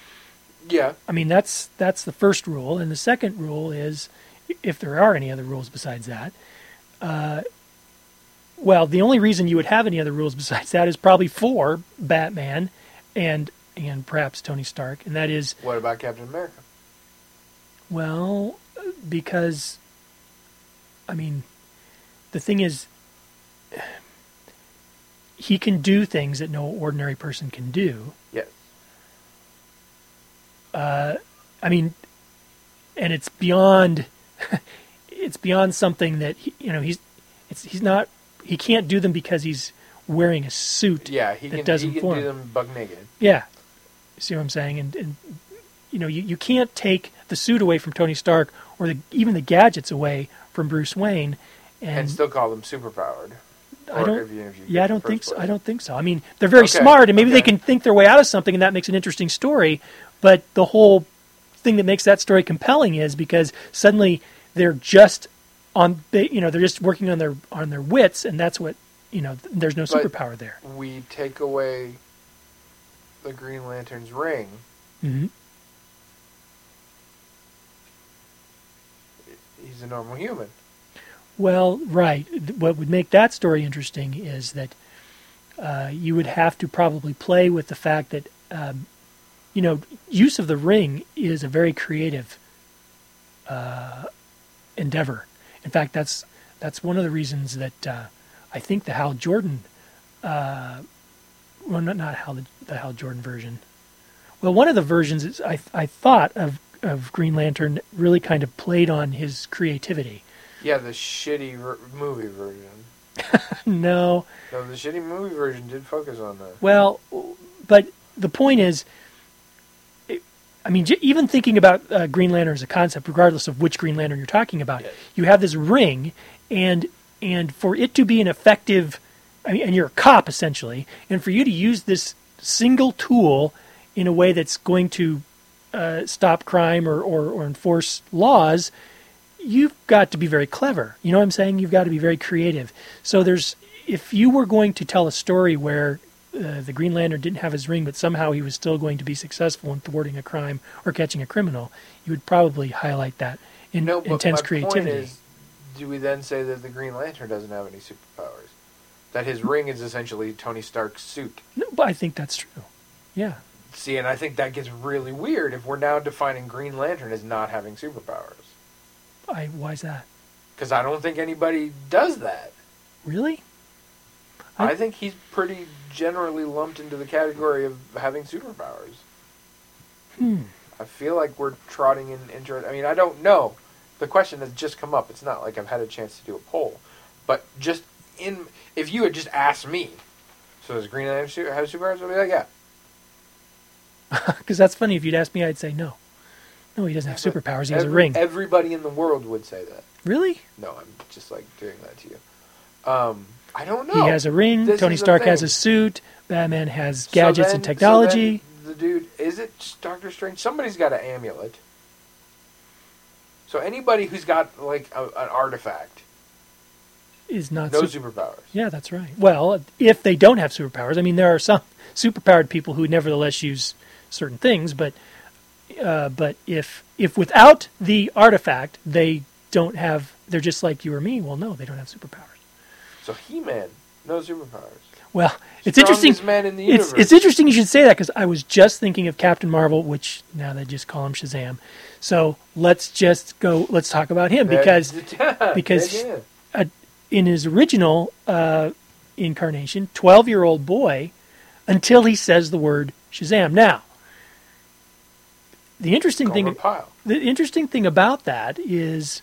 Yeah. I mean, that's that's the first rule, and the second rule is, if there are any other rules besides that, uh, well, the only reason you would have any other rules besides that is probably for Batman and and perhaps Tony Stark, and that is, What about Captain America? well, because, I mean, the thing is, he can do things that no ordinary person can do. Yes. Uh, I mean, and it's beyond, it's beyond something that he, you know he's, it's he's not he can't do them because he's wearing a suit. Yeah, he that can, doesn't he can form. do them buck naked. Yeah, see what I'm saying? And, and you know, you, you can't take the suit away from Tony Stark or the, even the gadgets away from Bruce Wayne, and, And still call them superpowered. I Or don't. if you- if you Yeah, I get don't the think first so. place. I don't think so. I mean, they're very Okay, smart, and maybe they okay. can think their way out of something, and that makes an interesting story. But the whole thing that makes that story compelling is because suddenly they're just on, they, you know, they're just working on their on their wits, and that's what, you know. There's no But- superpower there. We take away the Green Lantern's ring. hmm He's a normal human. Well, right. What would make that story interesting is that uh, you would have to probably play with the fact that, um, you know, use of the ring is a very creative uh, endeavor. In fact, that's that's one of the reasons that uh, I think the Hal Jordan, uh, well, not not Hal the, the Hal Jordan version. Well, one of the versions is I I thought of of Green Lantern really kind of played on his creativity. Yeah, the shitty ver- movie version. No. No, the shitty movie version did focus on that. Well, but the point is, it, I mean, j- even thinking about uh, Green Lantern as a concept, regardless of which Green Lantern you're talking about, Yes. you have this ring, and and for it to be an effective, I mean, and you're a cop essentially, and for you to use this single tool in a way that's going to uh, stop crime or, or, or enforce laws, you've got to be very clever. You know what I'm saying? You've got to be very creative. So there's, if you were going to tell a story where uh, the Green Lantern didn't have his ring, but somehow he was still going to be successful in thwarting a crime or catching a criminal, you would probably highlight that in No, but intense my creativity. point is, do we then say that the Green Lantern doesn't have any superpowers? That his ring is essentially Tony Stark's suit? No, but I think that's true. Yeah. See, and I think that gets really weird if we're now defining Green Lantern as not having superpowers. I, why's that? Because I don't think anybody does that. Really? I, I- think he's pretty generally lumped into the category of having superpowers. Hmm. I feel like we're trotting in interest. I mean, I don't know. The question has just come up. It's not like I've had a chance to do a poll. But just in, if you had just asked me, so does Green Lantern su- have superpowers? I'd be like, yeah. Because that's funny. If you'd ask me, I'd say no. No, he doesn't have But superpowers. He has a every- ring. Everybody in the world would say that. Really? No, I'm just like doing that to you. Um, I don't know. He has a ring. This Tony is the Stark has thing. a suit. Batman has So gadgets then- and technology. So then the dude, is it Doctor Strange? Somebody's got an amulet. So anybody who's got like a, an artifact, is not no super- superpowers. Yeah, that's right. Well, if they don't have superpowers, I mean, there are some superpowered people who nevertheless use certain things, but uh, but if if without the artifact they don't have, they're just like you or me. Well, no, they don't have superpowers. So He-Man, no superpowers. Well, it's Strongest interesting. man in the It's universe. it's interesting you should say that because I was just thinking of Captain Marvel, which now they just call him Shazam. So let's just go. Let's talk about him That- because yeah, because yeah. uh, in his original uh, incarnation, twelve-year-old boy, until he says the word Shazam. Now, the interesting Gomer thing, Pyle. the interesting thing about that is,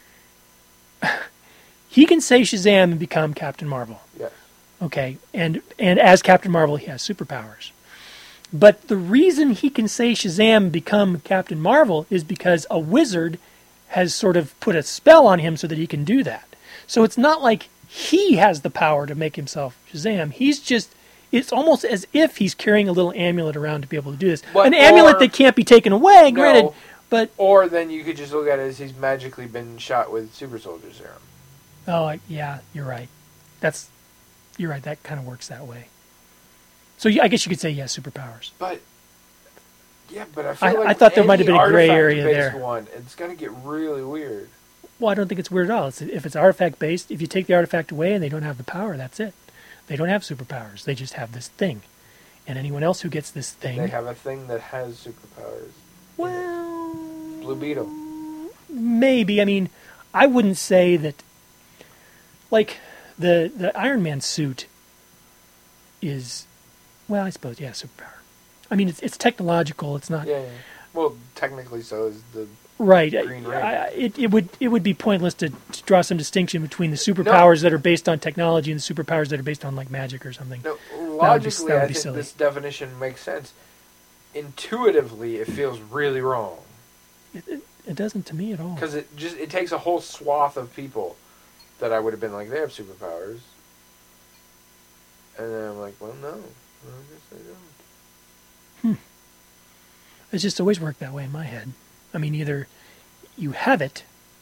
he can say Shazam and become Captain Marvel. Yes. Okay, and and as Captain Marvel, he has superpowers. But the reason he can say Shazam and become Captain Marvel is because a wizard has sort of put a spell on him so that he can do that. So it's not like he has the power to make himself Shazam. He's just, it's almost as if he's carrying a little amulet around to be able to do this. But- An amulet or- that can't be taken away, No. granted, but, Or then you could just look at it as he's magically been shot with super soldier serum. oh, I- yeah, you're right. That's, you're right, that kind of works that way. So yeah, I guess you could say he has superpowers. But Yeah, but I feel I- like I thought there might have any been a gray area artifact-based there. one, it's going to get really weird. Well, I don't think it's weird at all. It's, if it's artifact based, if you take the artifact away and they don't have the power, that's it. They don't have superpowers. They just have this thing. And anyone else who gets this thing, They have a thing that has superpowers. well, Blue Beetle. maybe. I mean, I wouldn't say that. Like the the Iron Man suit is, well, I suppose yeah, superpower. I mean, it's it's technological. It's not. Yeah, yeah. Well, technically so is the... Right. Green I, Ranger. I, it, it would it would be pointless to, to draw some distinction between the superpowers that are based on technology and the superpowers that are based on like magic or something. No, would be- logically, that would I be think silly. this definition makes sense. Intuitively, it feels really wrong. It, it, it doesn't to me at all. Because it just it takes a whole swath of people that I would have been like, they have superpowers. And then I'm like, well, no. I guess they don't. It's just always worked that way in my head. I mean, either you have it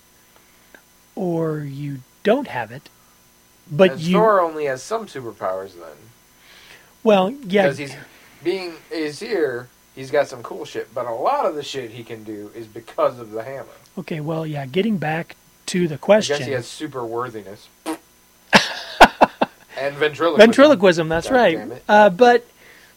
or you don't have it, but and you. Thor only has some superpowers then. Well, yeah. Because he's being is here, he's got some cool shit, but a lot of the shit he can do is because of the hammer. Okay, well, yeah. Getting back to the I question. guess he has super worthiness. And ventriloquism. Ventriloquism, that's God right. damn it. Uh, but,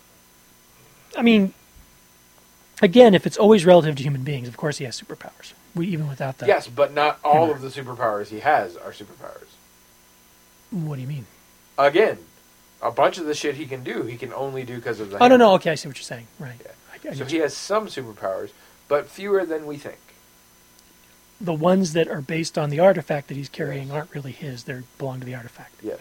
I mean, again, if it's always relative to human beings, of course he has superpowers. We even without that. Yes, but not all hammer. of the superpowers he has are superpowers. What do you mean? Again, a bunch of the shit he can do, he can only do because of the Oh, no, hammer. no. Okay, I see what you're saying. Right. Yeah. I, I So get he you. has some superpowers, but fewer than we think. The ones that are based on the artifact that he's carrying aren't really his. They belong to the artifact. Yes.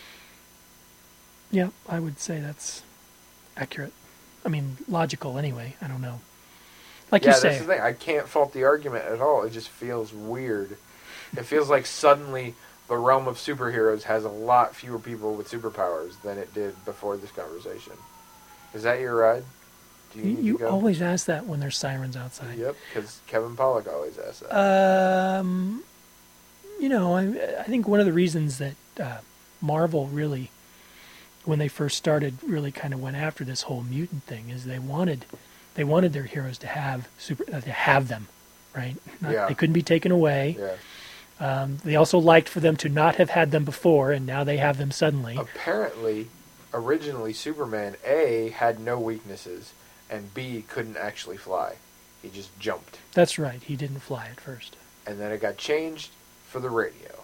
Yeah, I would say that's accurate. I mean, logical anyway. I don't know. Like yeah, you that's say. the thing. I can't fault the argument at all. It just feels weird. It feels like suddenly the realm of superheroes has a lot fewer people with superpowers than it did before this conversation. Is that your ride? Do you, You, need you to go? always ask that when there's sirens outside. Yep, because Kevin Pollak always asks that. Um, you know, I, I think one of the reasons that uh, Marvel really, when they first started, really kind of went after this whole mutant thing is they wanted, they wanted their heroes to have super, uh, to have them, right? Not, Yeah. They couldn't be taken away. yeah. Um, they also liked for them to not have had them before, and now they have them suddenly. Apparently, originally Superman A had no weaknesses, and B couldn't actually fly. He just jumped. That's right. He didn't fly at first. And then it got changed for the radio.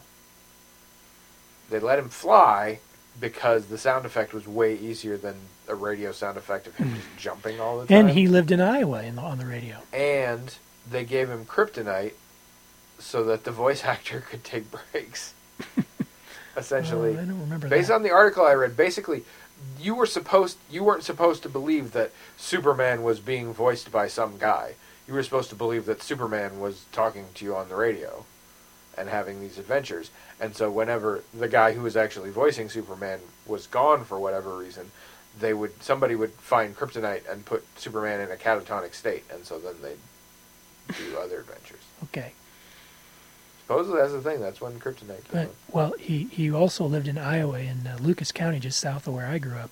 They let him fly because the sound effect was way easier than a radio sound effect of him just jumping all the time. And he lived in Iowa in the, on the radio. And they gave him kryptonite so that the voice actor could take breaks. Essentially. Uh, I don't remember Based that. on the article I read, basically, you were supposed you weren't supposed to believe that Superman was being voiced by some guy. You were supposed to believe that Superman was talking to you on the radio and having these adventures. And so whenever the guy who was actually voicing Superman was gone for whatever reason, they would somebody would find kryptonite and put Superman in a catatonic state, and so then they'd do other adventures. Okay. Supposedly that's the thing. That's when kryptonite came But, up. well, he, he also lived in Iowa in uh, Lucas County, just south of where I grew up.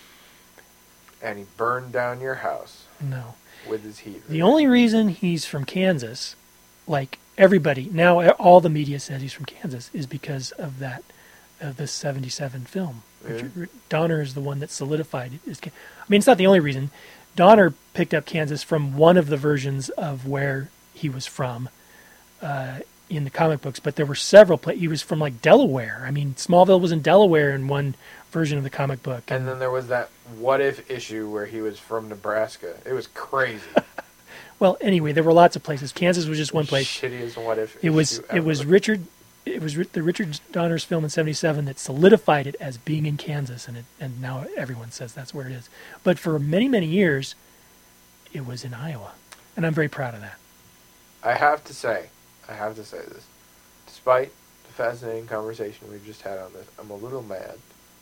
And he burned down your house No. with his heat. The only reason he's from Kansas, like everybody, now all the media says he's from Kansas, is because of that, of the seventy-seven film. Really? Richard, Donner is the one that solidified it. It's, I mean, it's not the only reason. Donner picked up Kansas from one of the versions of where he was from uh, in the comic books, but there were several. Pla- he was from like Delaware. I mean, Smallville was in Delaware in one version of the comic book. And then there was that what if issue where he was from Nebraska. It was crazy. Well, anyway, there were lots of places. Kansas was just one place. Shittiest what if It was issue it was ever. Richard it was Ri- the Richard Donner's film in seventy-seven that solidified it as being in Kansas, and it, and now everyone says that's where it is. But for many many years, it was in Iowa, and I'm very proud of that. I have to say, I have to say this. Despite the fascinating conversation we've just had on this, I'm a little mad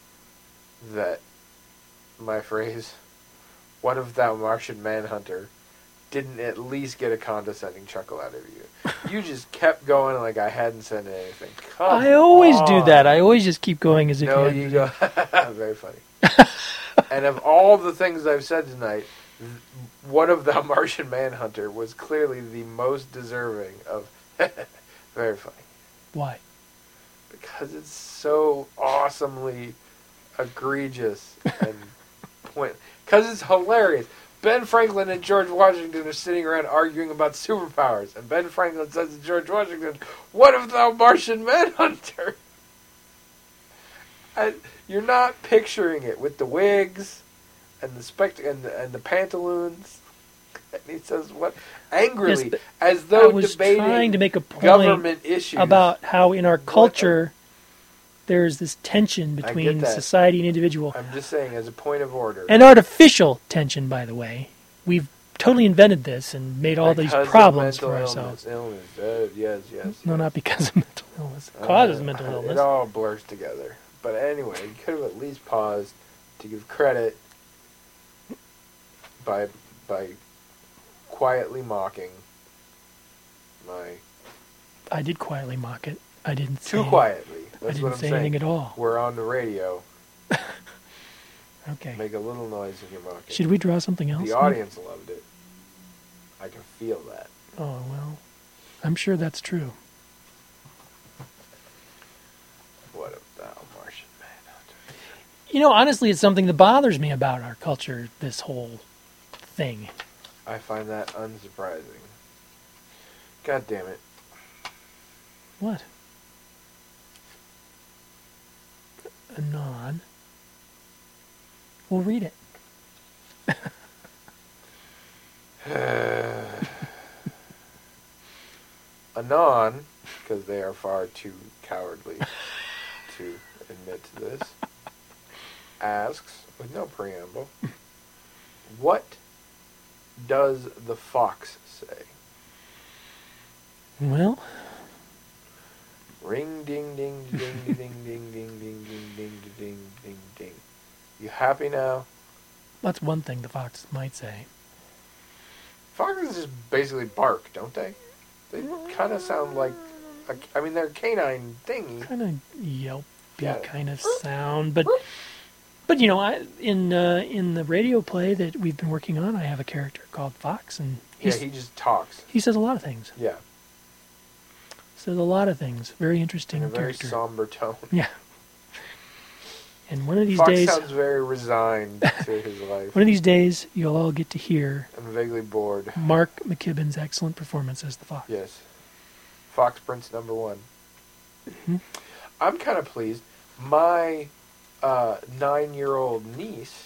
that my phrase, "What if thou Martian Manhunter," didn't at least get a condescending chuckle out of you. You just kept going like I hadn't said anything. Come I always do on. that. I always just keep going as if No, you, you go. Very funny. And of all the things I've said tonight, th- What of Thou Martian Manhunter was clearly the most deserving of very funny. Why? Because it's so awesomely egregious and point. Because it's hilarious. Ben Franklin and George Washington are sitting around arguing about superpowers, and Ben Franklin says to George Washington, "What of Thou Martian Manhunter?" And you're not picturing it with the wigs and the spect and the, and the pantaloons. And he says, "What?" Angrily, Yes, but as I though was debating trying to make a point government issues about how in our culture there's this tension get between that. society and individual. I'm just saying, as a point of order. An artificial tension, by the way. We've totally invented this and made all these Because of problems mental for illness, ourselves. Illness, uh, yes, yes. No, yes. not because of mental illness. It causes Uh, mental It illness. all blurs together. But anyway, you could have at least paused to give credit by by quietly mocking my I did quietly mock it. I didn't say too quietly. I That's didn't what I'm say saying. anything at all. We're on the radio. Okay. Make a little noise if you're mocking. Should we draw something else? The audience loved it. I can feel that. Oh, well. I'm sure that's true. What of Thou Martian Manhunter? You know, honestly, it's something that bothers me about our culture, this whole thing. I find that unsurprising. God damn it. What? Anon. We'll read it. Anon, because they are far too cowardly to admit to this, asks, with no preamble, what does the fox say? Well, Ring ding ding ding ding ding ding ding ding ding ding ding ding. You happy now? that's one thing the fox might say. Foxes just basically bark, don't they? They kind of sound like, a, I mean, they're a canine thingy. Kind of yelpy Yeah. kind of sound, but but you know, I, in uh, in the radio play that we've been working on, I have a character called Fox, and Yeah, he's, he just talks. he says a lot of things. Yeah, Says a lot of things. Very interesting in a very character. somber tone. Yeah. And one of these Fox days, sounds very resigned to his life one of these days, you'll all get to hear and vaguely bored. Mark McKibben's excellent performance as the Fox. Yes. Fox Prince number one. Mm-hmm. I'm kind of pleased. My uh, nine-year-old niece,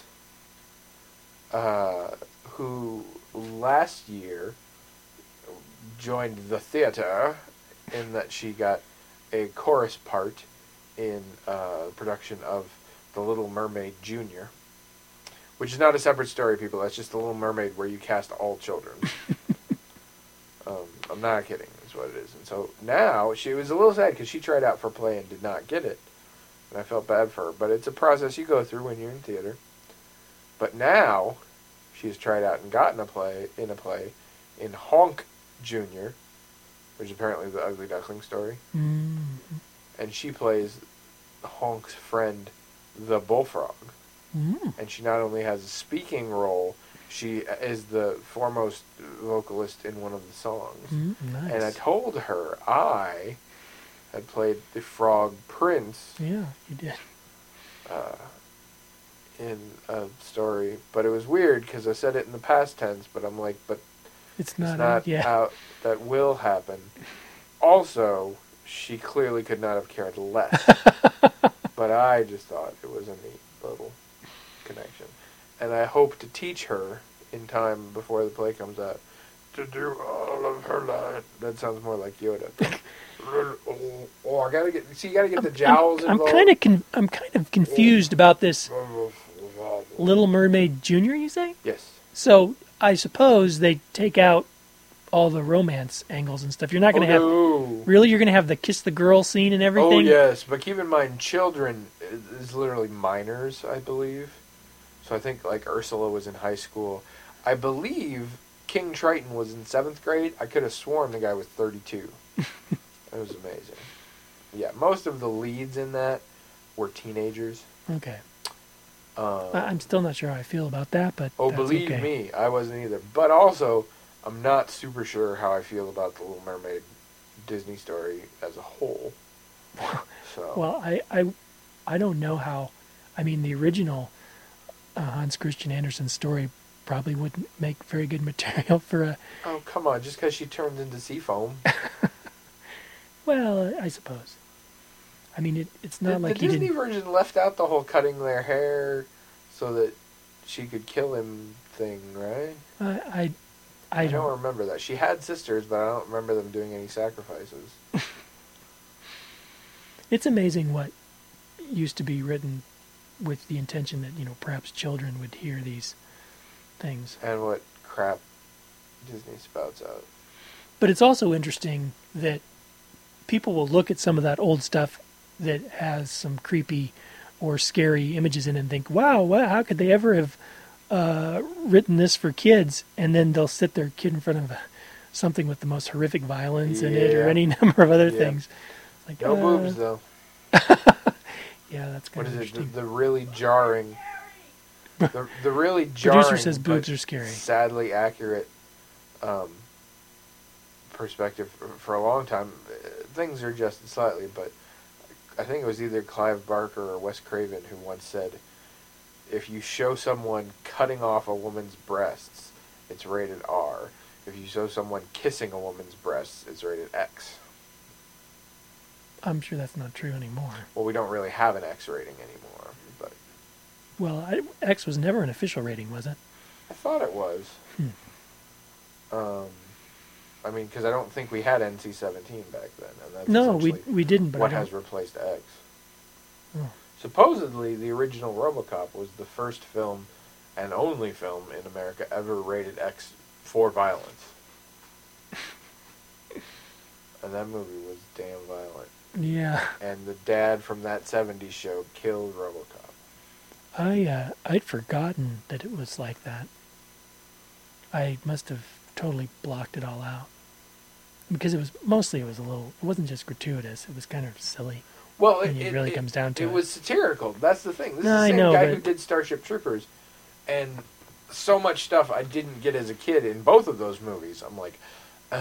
uh, who last year joined the theater in that she got a chorus part in uh, production of The Little Mermaid Junior, which is not a separate story, people. That's just The Little Mermaid where you cast all children. um, I'm not kidding, is what it is. And so now, she was a little sad because she tried out for a play and did not get it. And I felt bad for her. But it's a process you go through when you're in theater. But now, she's tried out and gotten a play, in a play, in Honk Junior, which is apparently the Ugly Duckling story. Mm-hmm. And she plays Honk's friend, the Bullfrog. Mm. And she not only has a speaking role, she is the foremost vocalist in one of the songs. Mm, nice. And I told her I had played the Frog Prince Yeah, you did. uh, in a story, but it was weird because I said it in the past tense, but I'm like, but It's not, it's not yeah. how that will happen. Also, she clearly could not have cared less. But I just thought it was a neat little connection. And I hope to teach her in time before the play comes out to do all of her life. That sounds more like Yoda. oh, oh, I gotta get. See, you gotta get the jowls I'm, I'm involved. kind of con- I'm kind of confused about this Little Mermaid Junior. You say? Yes. So I suppose they take out all the romance angles and stuff. You're not going to oh, have no. really. You're going to have the kiss the girl scene and everything. Oh yes, but keep in mind, children is literally minors, I believe. So I think like Ursula was in high school. I believe King Triton was in seventh grade. I could have sworn the guy was thirty-two. It was amazing. Yeah, most of the leads in that were teenagers. Okay. Um, I- I'm still not sure how I feel about that, but oh, that's believe okay. me, I wasn't either. But also, I'm not super sure how I feel about the Little Mermaid Disney story as a whole. So Well, I, I, I don't know how. I mean, the original uh, Hans Christian Andersen story probably wouldn't make very good material for a. oh come on, just because she turns into sea foam. Well, I suppose. I mean, it, it's not the, like the he Disney didn't. version left out the whole cutting their hair so that she could kill him thing, right? I, I, I I don't. don't remember that. She had sisters, but I don't remember them doing any sacrifices. It's amazing what used to be written with the intention that, you know, perhaps children would hear these things. And what crap Disney spouts out. But it's also interesting that people will look at some of that old stuff that has some creepy or scary images in it and think, wow, wow how could they ever have uh, written this for kids? And then they'll sit their kid in front of something with the most horrific violence in it or Yeah. any number of other Yeah. things. Like, No uh, boobs, though. Yeah, that's What kind is of it? The, interesting. the really jarring... The, the really jarring... Producer says boobs but are scary. sadly accurate um, perspective for, for a long time. uh, Things are adjusted slightly, but I think it was either Clive Barker or Wes Craven who once said, if you show someone cutting off a woman's breasts, it's rated R. If you show someone kissing a woman's breasts, it's rated X. I'm sure that's not true anymore. Well, we don't really have an X rating anymore, but Well, I, X was never an official rating, was it? I thought it was. Hmm. Um, I mean, because I don't think we had N C seventeen back then, and that's No, we essentially we didn't. But what I has don't, replaced X. Oh. Supposedly, the original RoboCop was the first film and only film in America ever rated X for violence. And that movie was damn violent. yeah, And the dad from that seventies show killed RoboCop. I uh, I'd forgotten that it was like that. I must have totally blocked it all out because it was mostly it was a little. It wasn't just gratuitous. It was kind of silly. Well, When it, it it really it- comes down to it it. was satirical. That's the thing. This No, is the I same know, guy but- who did Starship Troopers, and so much stuff I didn't get as a kid in both of those movies. I'm like, uh...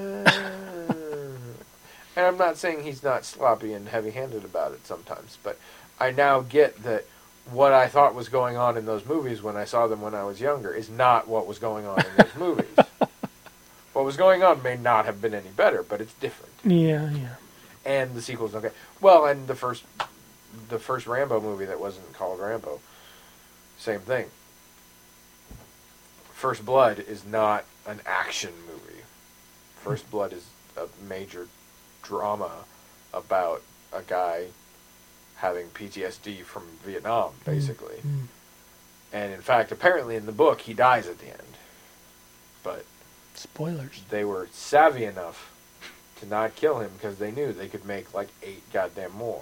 and I'm not saying he's not sloppy and heavy-handed about it sometimes, but I now get that what I thought was going on in those movies when I saw them when I was younger is not what was going on in those movies. What was going on may not have been any better, but it's different. Yeah, yeah. And the sequel's okay. Well, and the first, the first Rambo movie that wasn't called Rambo, same thing. First Blood is not an action movie. First Blood is a major drama about a guy having P T S D from Vietnam, basically. Mm. And in fact, apparently in the book, he dies at the end. But Spoilers. they were savvy enough to not kill him because they knew they could make like eight goddamn more.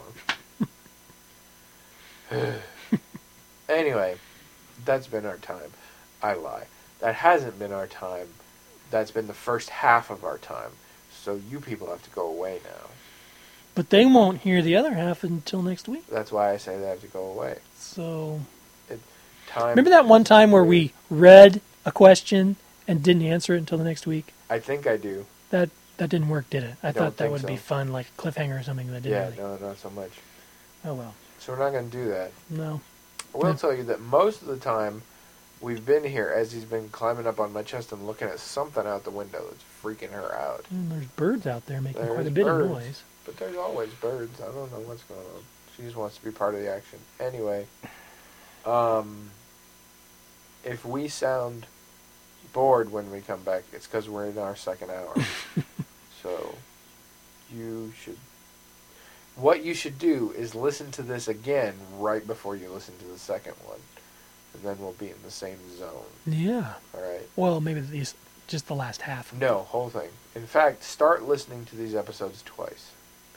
Anyway, that's been our time. I lie. That hasn't been our time. That's been the first half of our time. So you people have to go away now. But they won't hear the other half until next week. That's why I say they have to go away. So Time. remember that one time where we read a question and didn't answer it until the next week? I think I do. That that didn't work, did it? I I don't thought that think would so. be fun, like a cliffhanger or something. That didn't Yeah, really. no, not so much. Oh well. So we're not going to do that. No. I will Yeah. tell you that most of the time we've been here as he's been climbing up on my chest and looking at something out the window that's freaking her out. Mm, there's birds out there making quite There's a bit birds. of noise. But there's always birds. I don't know what's going on. She just wants to be part of the action. Anyway, um, if we sound bored when we come back, it's because we're in our second hour. So you should... What you should do is listen to this again right before you listen to the second one. And then we'll be in the same zone. Yeah. All right? Well, maybe these just the last half. No, whole thing. In fact, start listening to these episodes twice.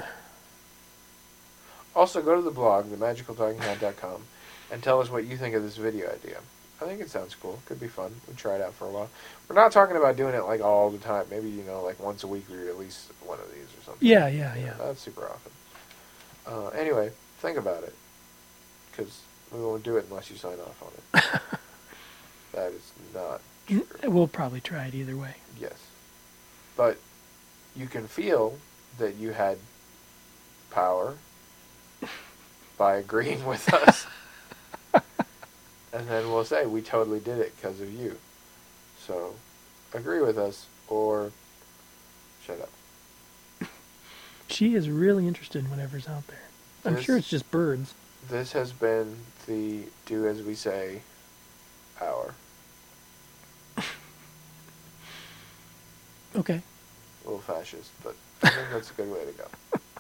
Also, go to the blog, the magical talking hat dot com, and tell us what you think of this video idea. I think it sounds cool. Could be fun. We'll try it out for a while. We're not talking about doing it like all the time. Maybe, you know, like once a week we release one of these or something. Yeah, yeah, yeah. Not super often. Uh, anyway, think about it. Because We won't do it unless you sign off on it. That is not true. We'll probably try it either way. Yes. But you can feel that you had power by agreeing with us. And then we'll say, we totally did it because of you. So, agree with us or shut up. She is really interested in whatever's out there. I'm This- sure it's just birds. This has been the Do As We Say hour. Okay. A little fascist, but I think that's a good way to go.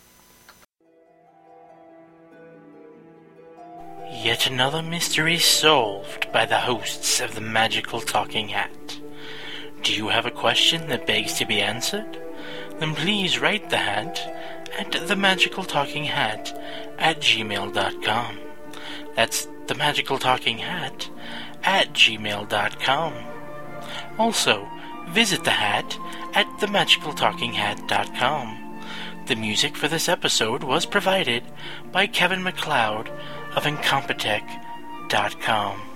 Yet another mystery solved by the hosts of the Magical Talking Hat. Do you have a question that begs to be answered? Then please write the hat at themagicaltalkinghat at gmail dot com. That's themagicaltalkinghat at gmail dot com. Also, visit the hat at themagicaltalkinghat dot com. The music for this episode was provided by Kevin MacLeod of incompetech dot com.